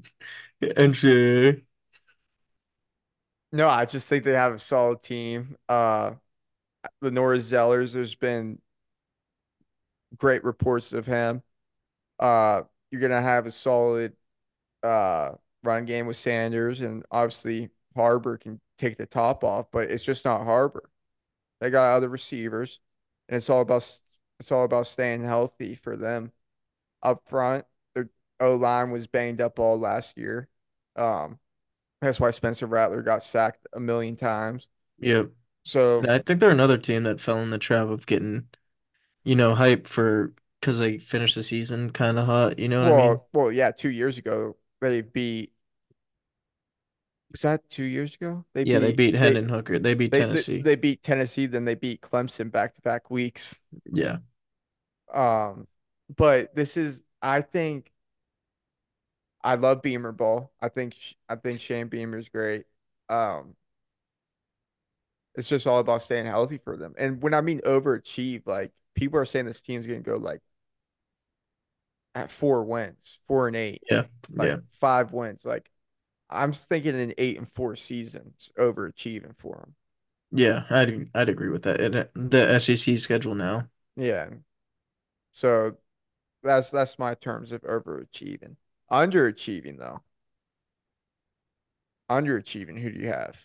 NCAA? No, I just think they have a solid team. Lenore Zellers, there's been great reports of him. Uh, you're gonna have a solid uh run game with Sanders, and obviously Harbor can take the top off, but it's just not Harbor. They got other receivers, and it's all about staying healthy for them up front. Their O line was banged up all last year. Um, that's why Spencer Rattler got sacked a million times. Yep. And So, I think they're another team that fell in the trap of getting, hype for because they finished the season kind of hot. You know what I mean? yeah, 2 years ago they beat. Was that 2 years ago? Yeah, they beat Hendon Hooker. They beat Tennessee. They beat Tennessee, then they beat Clemson back to back weeks. Yeah. Um, but this is, I think, I love Beamer ball. I think Shane Beamer's great. Um, it's just all about staying healthy for them. And when I mean overachieve, like people are saying this team's gonna go like at 4 wins, 4-8, Yeah. like Yeah. 5 wins. Like I'm thinking an 8-4 season's overachieving for them. Yeah. I'd agree with that. The SEC schedule now. Yeah. So that's my terms of overachieving. Underachieving though. Underachieving, who do you have?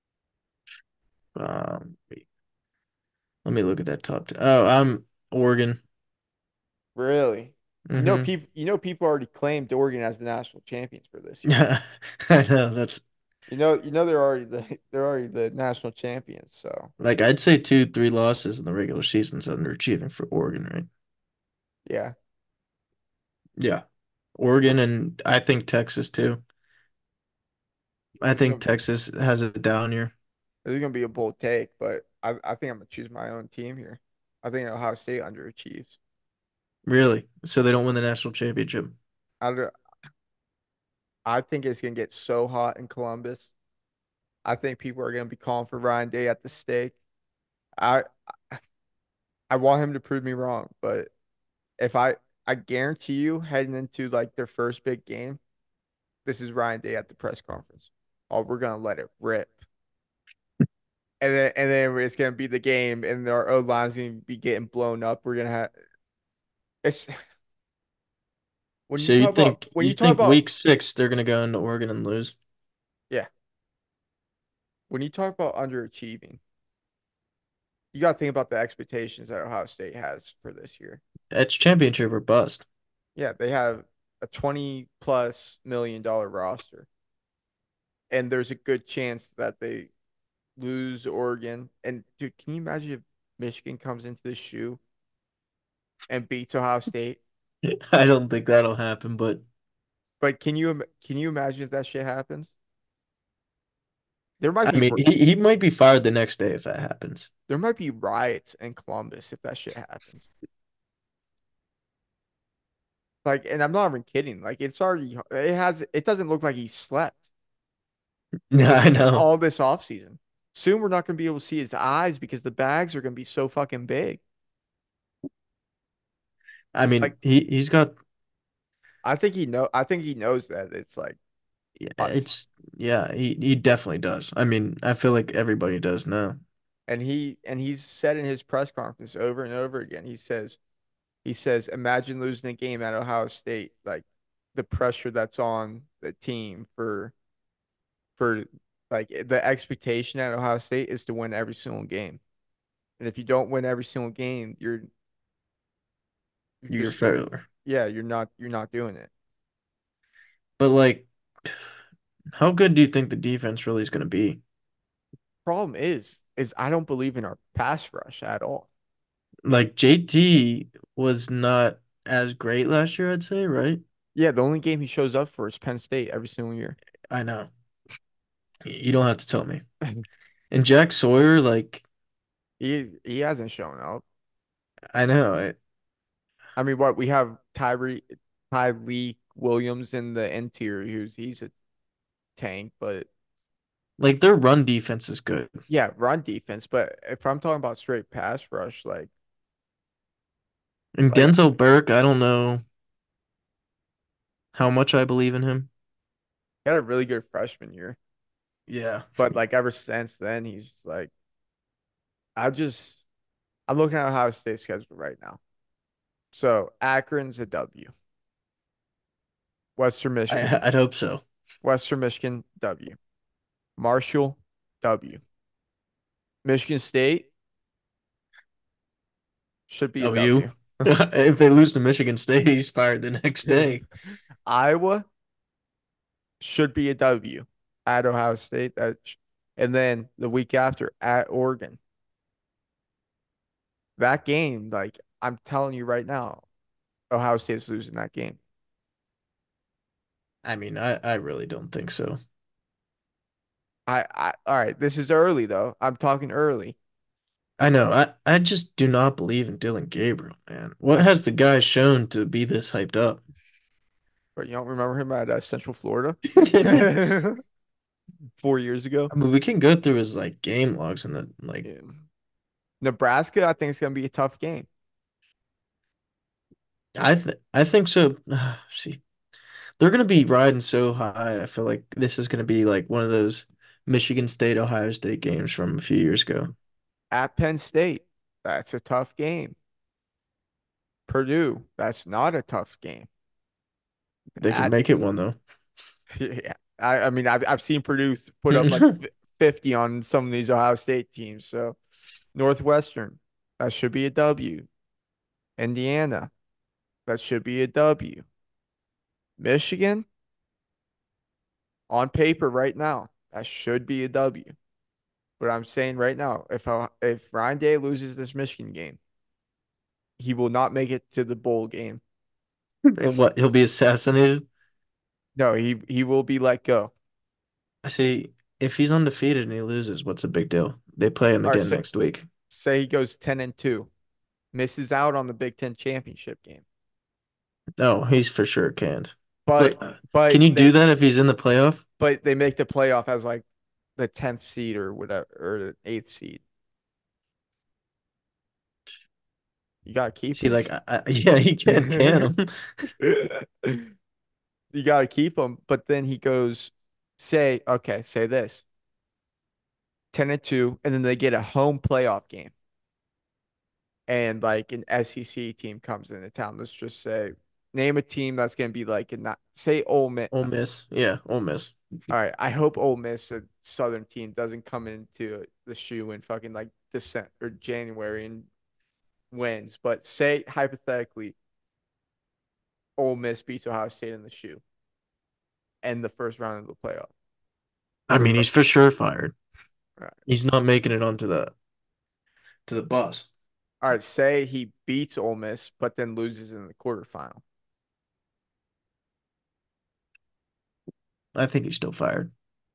Wait, let me look at that top 10. Oh, I'm Oregon. Really? Mm-hmm. You know people already claimed Oregon as the national champions for this year. Yeah. I know. That's You know they're already the national champions, so like I'd say 2, 3 losses in the regular season's underachieving for Oregon, right? yeah. Yeah. Oregon and I think Texas too. I This is think gonna Texas has a down year. this is gonna be a bold take, but I think I'm gonna choose my own team here. I think Ohio State underachieves. Really? So they don't win the national championship. I don't- I think it's gonna get so hot in Columbus. I think people are gonna be calling for Ryan Day at the stake. I I want him to prove me wrong, but if I guarantee you heading into like their first big game, this is Ryan Day at the press conference. Oh, we're gonna let it rip. and then it's gonna be the game, and our O line's gonna be getting blown up. We're gonna have it's when you So you talk about think when you you talk think about week 6 they're gonna go into Oregon and lose? yeah, when you talk about underachieving, you gotta think about the expectations that Ohio State has for this year. It's championship or bust. Yeah, they have a 20+ million roster, and there's a good chance that they lose Oregon. And dude, can you imagine if Michigan comes into the shoe and beats Ohio State? I don't think that'll happen, but But can you imagine if that shit happens? There might I be mean he might be fired the next day if that happens. there might be riots in Columbus if that shit happens. Like, and I'm not even kidding. Like, it doesn't look like he slept Yeah, this I know. all this offseason. Soon we're not gonna be able to see his eyes because the bags are gonna be so fucking big. I mean Like, he's got I think he knows that it's like yeah, us. it's yeah, he definitely does. I mean, I feel like everybody does now. And he's said in his press conference over and over again, he says, imagine losing a game at Ohio State, like the pressure that's on the team for like the expectation at Ohio State is to win every single game. And if you don't win every single game, you're You're a just failure. yeah, you're not doing it. But like how good do you think the defense really is going to be? Problem is I don't believe in our pass rush at all. Like JT was not as great last year, I'd say, right? Yeah, the only game he shows up for is Penn State every single year. I know. You don't have to tell me. And Jack Sawyer, like He hasn't shown up. I know it. I mean, what we have Tyreek Williams in the interior, he's a tank, but Like their run defense is good. yeah, run defense. But if I'm talking about straight pass rush, And like Denzel Burke, I don't know how much I believe in him. he had a really good freshman year, Yeah. but like ever since then, he's like I just I'm looking at Ohio State schedule right now. So Akron's a W, Western Michigan, I'd hope so. Western Michigan W, Marshall W, Michigan State should be a W. W. If they lose to Michigan State, he's fired the next day. Iowa should be a W at Ohio State. And then the week after at Oregon. That game, like I'm telling you right now, Ohio State's losing that game. I mean, I really don't think so. All right, this is early though. I'm talking early. I know. I just do not believe in Dylan Gabriel, man. What has the guy shown to be this hyped up? But you don't remember him at Central Florida I 4 years ago? mean, we can go through his like game logs and the like. Yeah. Nebraska, I think it's gonna be a tough game. I think so. See, they're gonna be riding so high. I feel like this is gonna be like one of those Michigan State, Ohio State games from a few years ago. At Penn State, that's a tough game. Purdue, that's not a tough game. They can At make it one though. yeah, I mean I've seen Purdue put up like 50 on some of these Ohio State teams. So Northwestern, that should be a W. Indiana, that should be a W. Michigan, on paper right now, that should be a W. But I'm saying right now, if Ryan Day loses this Michigan game, he will not make it to the bowl game. And what, he'll be assassinated? No, he will be let go. I see. If he's undefeated and he loses, what's the big deal? They play him All right, again say, next week. say he goes 10-2, misses out on the Big Ten championship game. No, he's for sure canned. But But can you do that if he's in the playoff? they make the playoff as like the 10th seed or whatever or the eighth seed. You gotta keep See, him. like, yeah, he can't can him. You gotta keep him. But then he goes, say this. 10-2, and then they get a home playoff game, and like an SEC team comes into town. Let's just say, name a team that's gonna be like in that. Say Ole Miss. Ole Miss. Yeah, Ole Miss. All right, I hope Ole Miss, a Southern team, doesn't come into the shoe in fucking like December or January and wins. But say hypothetically, Ole Miss beats Ohio State in the shoe and the first round of the playoff. I Or mean, he's for sure fired. all right, He's not making it onto the bus. all right, say he beats Ole Miss, but then loses in the quarterfinal. I think he's still fired.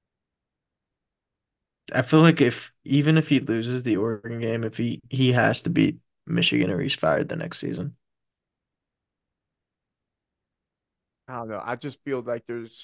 I feel like if even if he loses the Oregon game, if he has to beat Michigan or he's fired the next season. I don't know. I just feel like there's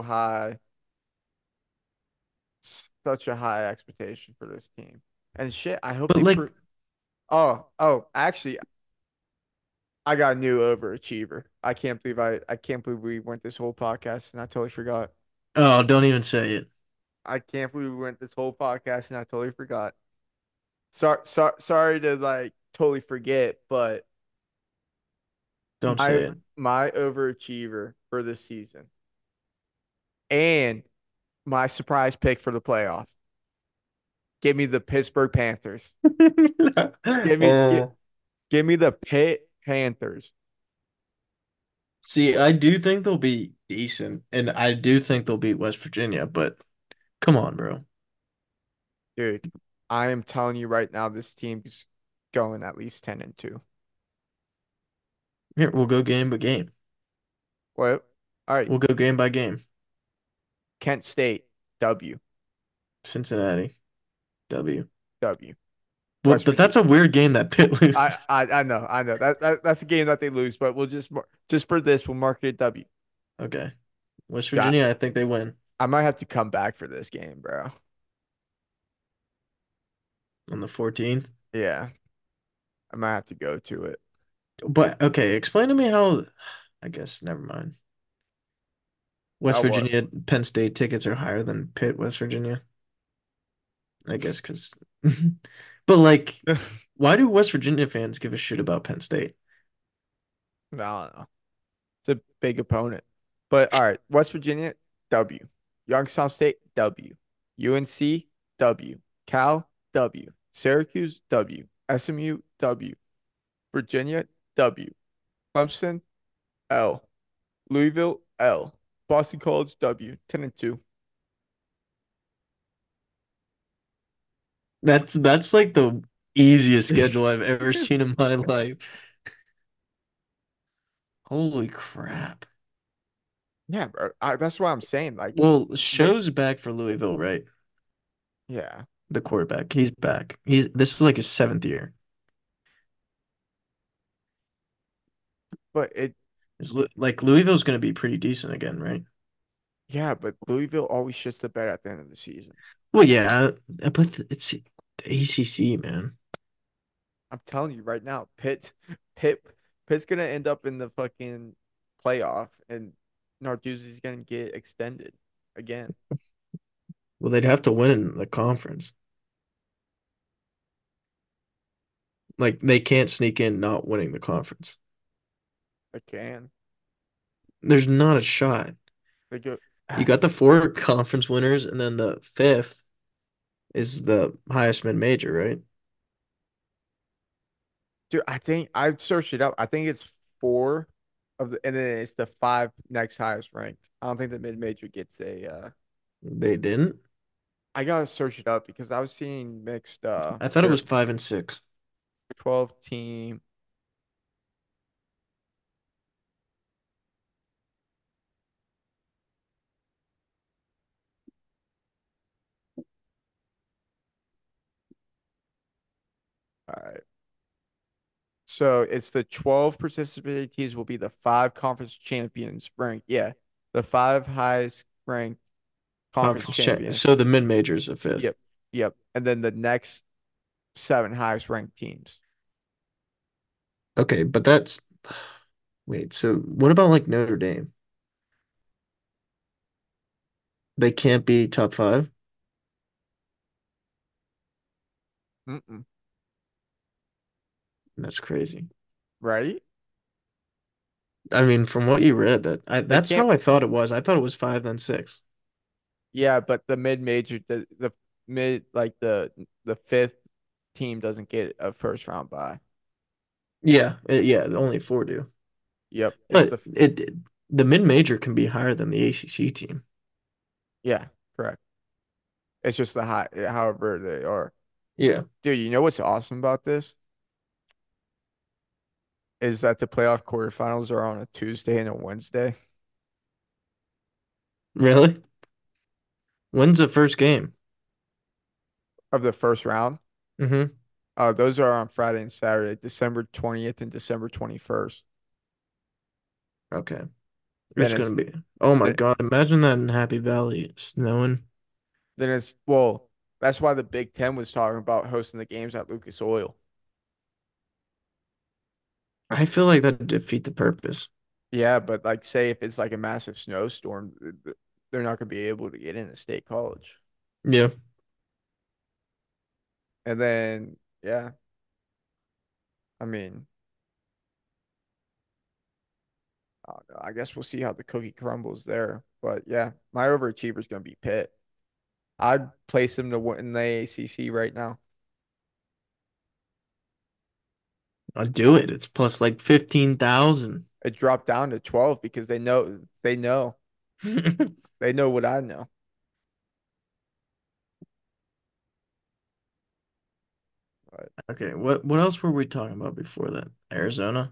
such a high expectation for this team. And shit, I hope But they like, prove. Oh, actually, I got a new overachiever. I can't believe we went this whole podcast and I totally forgot. oh, don't even say it. I can't believe we went this whole podcast and I totally forgot. Sorry to like totally forget, but Don't my say it. my overachiever for this season and my surprise pick for the playoff. Give me the Pittsburgh Panthers. Give me give, Oh, give me the Pitt Panthers. see, I do think they'll be decent, and I do think they'll beat West Virginia, but come on, bro. Dude, I am telling you right now, this team's going at least 10-2. Here, we'll go game by game. What? All right. We'll go game by game. Kent State, W. Cincinnati, W. W. Well, West but Virginia. that's a weird game that Pitt loses. I know, I know. That's a game that they lose, but we'll just for this, we'll mark it a W. Okay. West Yeah, Virginia, I think they win I might have to come back for this game, bro. on the 14th. Yeah, I might have to go to it. But okay, explain to me how, I guess, never mind. West How what? Virginia, Penn State tickets are higher than Pitt, West Virginia. I guess because, but like, why do West Virginia fans give a shit about Penn State? I don't know. It's a big opponent. But all right, West Virginia, W. Youngstown State, W. UNC, W. Cal, W. Syracuse, W. SMU, W. Virginia, W. Clemson, L. Louisville, L. Boston College, W. 10-2. That's like the easiest schedule I've ever seen in my life. Holy crap. Yeah, bro. That's what I'm saying. Like, Well, they, show's back for Louisville, right? yeah, The quarterback. He's back. He's this is like his seventh year. but it, Like Louisville's going to be pretty decent again, right? yeah, but Louisville always shits the bed at the end of the season. Well, yeah, but it's the ACC, man. I'm telling you right now, Pitt, Pitt's gonna end up in the fucking playoff, and Narduzzi's gonna get extended again. Well, they'd have to win in the conference. Like they can't sneak in not winning the conference. They can. There's not a shot. They go. You got the four conference winners, and then the fifth is the highest mid-major, right? Dude, I think I searched it up. I think it's four and then it's the five next highest ranked. I don't think the mid major gets a. They didn't. I gotta search it up because I was seeing mixed. I thought it Their was 5 and 6. 12 team. All right. So it's the 12 participating teams will be the five conference champions ranked. Yeah, the five highest ranked conference champions. So the mid-major is a fifth. Yep, yep. And then the next seven highest ranked teams. Okay, but that's wait. So what about like Notre Dame? They can't be top five. Mm-mm. That's crazy. Right? I mean, from what you read, They that's can't. how I thought it was. I thought it was five, then six. Yeah, but the mid major, the mid like the fifth team doesn't get a first round bye. Yeah, only four do. Yep, it's But the the mid major can be higher than the ACC team. yeah, correct. It's just the high, however they are. Yeah, Dude, you know what's awesome about this is that the playoff quarterfinals are on a Tuesday and a Wednesday really? When's the first game? of the first round. Mm-hmm. Those are on Friday and Saturday, December 20th and December 21st. Okay. Then It's it's gonna be. Oh my then, God! Imagine that in Happy Valley snowing. then it's well, that's why the Big Ten was talking about hosting the games at Lucas Oil. I feel like that defeat the purpose. Yeah, but like say if it's like a massive snowstorm, they're not gonna be able to get into State College. Yeah, And then yeah, I mean, I don't know. I guess we'll see how the cookie crumbles there. But yeah, my overachiever is gonna be Pitt. I'd place him to win the ACC right now. I'll do it. It's plus like 15,000. It dropped down to 12 because they know what I know. But Okay, what else were we talking about before that? Arizona?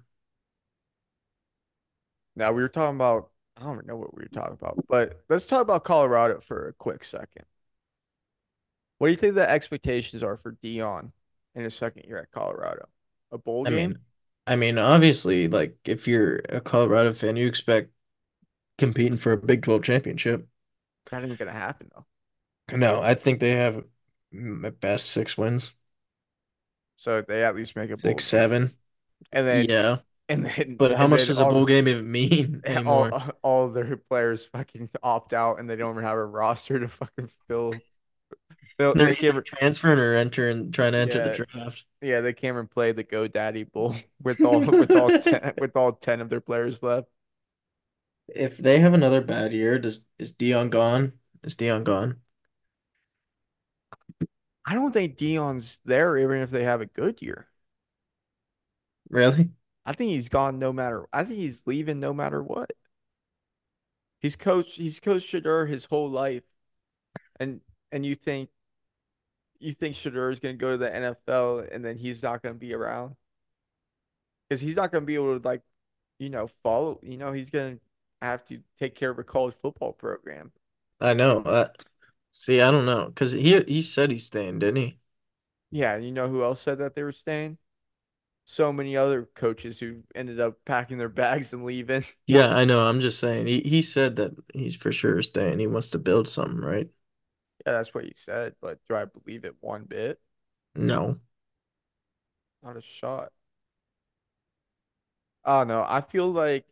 now we were talking about I don't even know what we were talking about, but let's talk about Colorado for a quick second. What do you think the expectations are for Dion in his second year at Colorado? A bowl I game? mean, obviously, like if you're a Colorado fan, you expect competing for a Big 12 championship. That ain't gonna happen though. No, I think they have at best six wins, So they at least make a bowl six, game. seven. And then Yeah, and then but how and much then does a bowl game even mean all anymore? all their players fucking opt out and they don't even have a roster to fucking fill. They're They either can't transferring or entering, trying to enter the yeah. draft. Yeah, they can't even play the GoDaddy Bowl with all 10 of their players left. If they have another bad year, does is Dion gone? Is Dion gone? I don't think Dion's there even if they have a good year. Really? I think he's gone no matter I think he's leaving no matter what. He's coached Shador his whole life. And and you think Shador is gonna go to the NFL and then he's not gonna be around? Because he's not gonna be able to like, follow, he's gonna have to take care of a college football program. I know. See, I don't know because he said he's staying, didn't he? Yeah, you know who else said that they were staying? So many other coaches who ended up packing their bags and leaving. Yeah, I know. I'm just saying. He said that he's for sure staying. He wants to build something, right? Yeah, that's what he said, but do I believe it one bit? No. Not a shot. Oh no, I feel like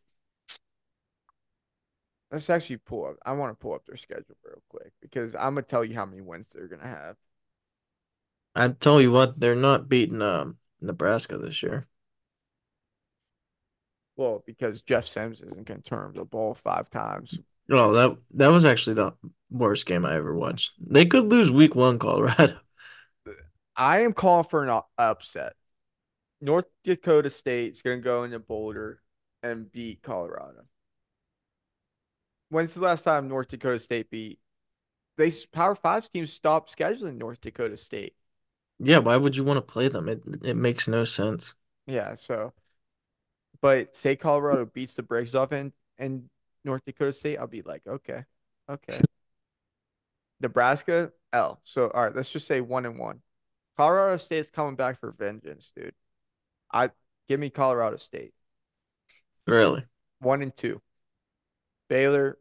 let's actually pull up. I want to pull up their schedule real quick because I'm gonna tell you how many wins they're gonna have. I tell you what, they're not beating Nebraska this year. Well, because Jeff Sims isn't gonna turn the ball 5 times. Oh, It's that was actually the worst game I ever watched. They could lose week one, Colorado. I am calling for an upset. North Dakota State's gonna go into Boulder and beat Colorado. When's the last time North Dakota State beat? Power five teams stopped scheduling North Dakota State. Yeah, why would you want to play them? It makes no sense. Yeah, so but say Colorado beats the brakes off and North Dakota State, I'll be like, okay, okay. Nebraska, L. So all right, let's just say 1-1. Colorado State's coming back for vengeance, dude. I Give me Colorado State. Really. 1-2. Baylor.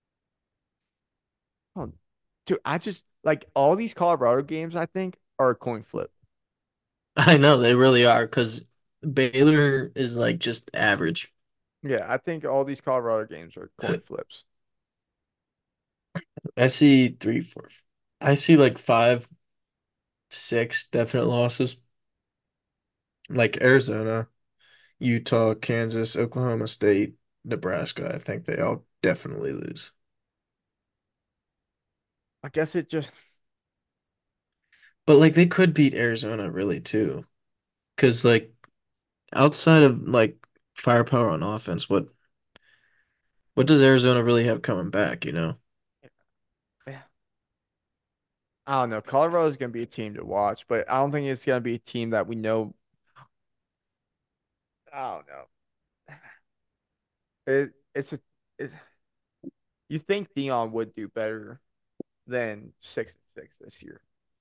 Oh, dude, I just like all these Colorado games, I think, are a coin flip. I know they really are because Baylor is like just average. Yeah, I think all these Colorado games are coin flips. I see three, four. I see like five six definite losses. Like Arizona, Utah, Kansas, Oklahoma State, Nebraska. I think they all definitely lose. I guess it just But like they could beat Arizona really too. Because like outside of like firepower on offense, what does Arizona really have coming back, you know? yeah, I don't know. Colorado's gonna be a team to watch, but I don't think it's gonna be a team that we know. I don't know. It's a it, you think Dion would do better than 6-6 this year.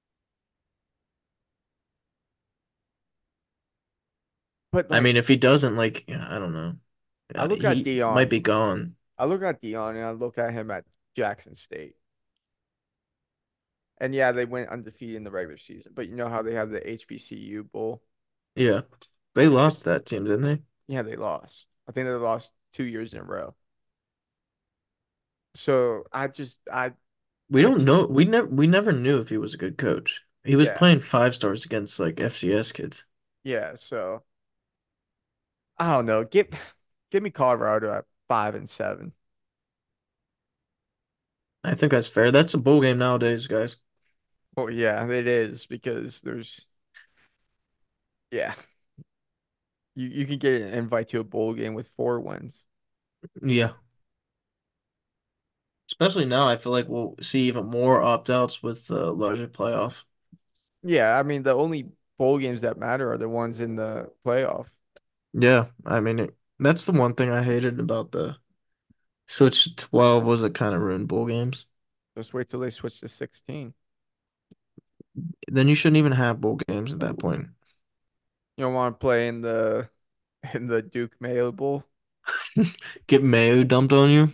But I like mean, if he doesn't like, yeah, I don't know. I look at He might Dion, be gone. I look at Dion and I look at him at Jackson State. And yeah, they went undefeated in the regular season, but you know how they have the HBCU Bowl? Yeah. They lost that team, didn't they? Yeah, they lost. I think they lost 2 years in a row. So I We a don't t know. We never knew if he was a good coach. He was yeah, playing five stars against like FCS kids. yeah. So I don't know. Give me Colorado at 5-7. I think that's fair. That's a bowl game nowadays, guys. Well, yeah, it is because there's yeah, you can get an invite to a bowl game with 4 wins. Yeah. Especially now, I feel like we'll see even more opt-outs with the larger playoff. Yeah, I mean the only bowl games that matter are the ones in the playoff. Yeah, I mean that's the one thing I hated about the switch to 12 was it kind of ruined bowl games. Just wait till they switch to 16. Then you shouldn't even have bowl games at that point. You don't want to play in the in the Duke Mayo Bowl. Get Mayo dumped on you.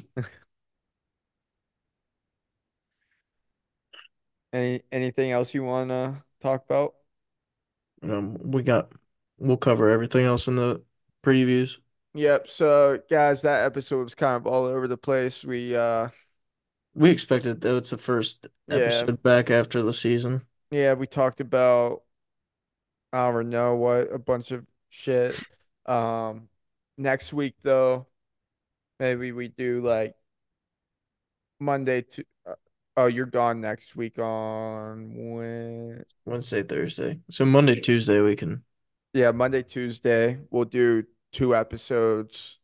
Anything else you want to talk about? We got we'll cover everything else in the previews. Yep. So, guys, that episode was kind of all over the place. We expected though it's the first Yeah, episode back after the season. yeah, we talked about I don't know what a bunch of shit. Um, Next week though, maybe we do like Monday to. Oh, you're gone next week on when? Wednesday, Thursday. So Monday, Tuesday we can Yeah, Monday, Tuesday. We'll do 2 episodes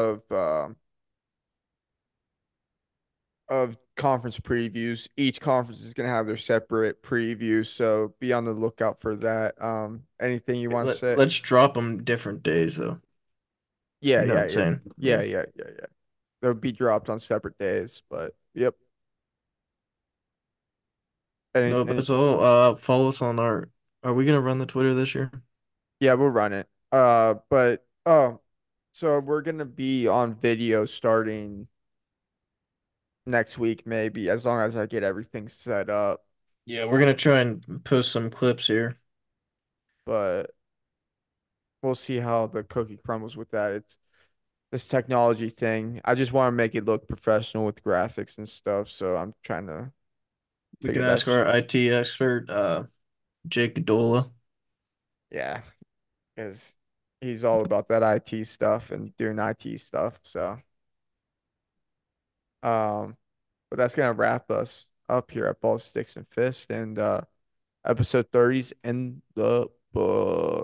of conference previews. Each conference is going to have their separate previews, so be on the lookout for that. Anything you want to say? let's drop them different days though. Yeah, You know what yeah, I'm yeah, saying? yeah, Yeah. yeah, yeah, yeah. They'll be dropped on separate days, but yep. No, And that's all. Follow us on our. Are we gonna run the Twitter this year? yeah, we'll run it. But so we're gonna be on video starting next week, maybe, as long as I get everything set up. Yeah, we're gonna try and post some clips here. But we'll see how the cookie crumbles with that. It's this technology thing. I just want to make it look professional with graphics and stuff. So I'm trying to We figure could that. ask our IT expert, Jake Dola. Yeah, because he's all about that IT stuff and doing IT stuff. So, um, but that's gonna wrap us up here at Ball Sticks and Fist, and episode 30's in the book.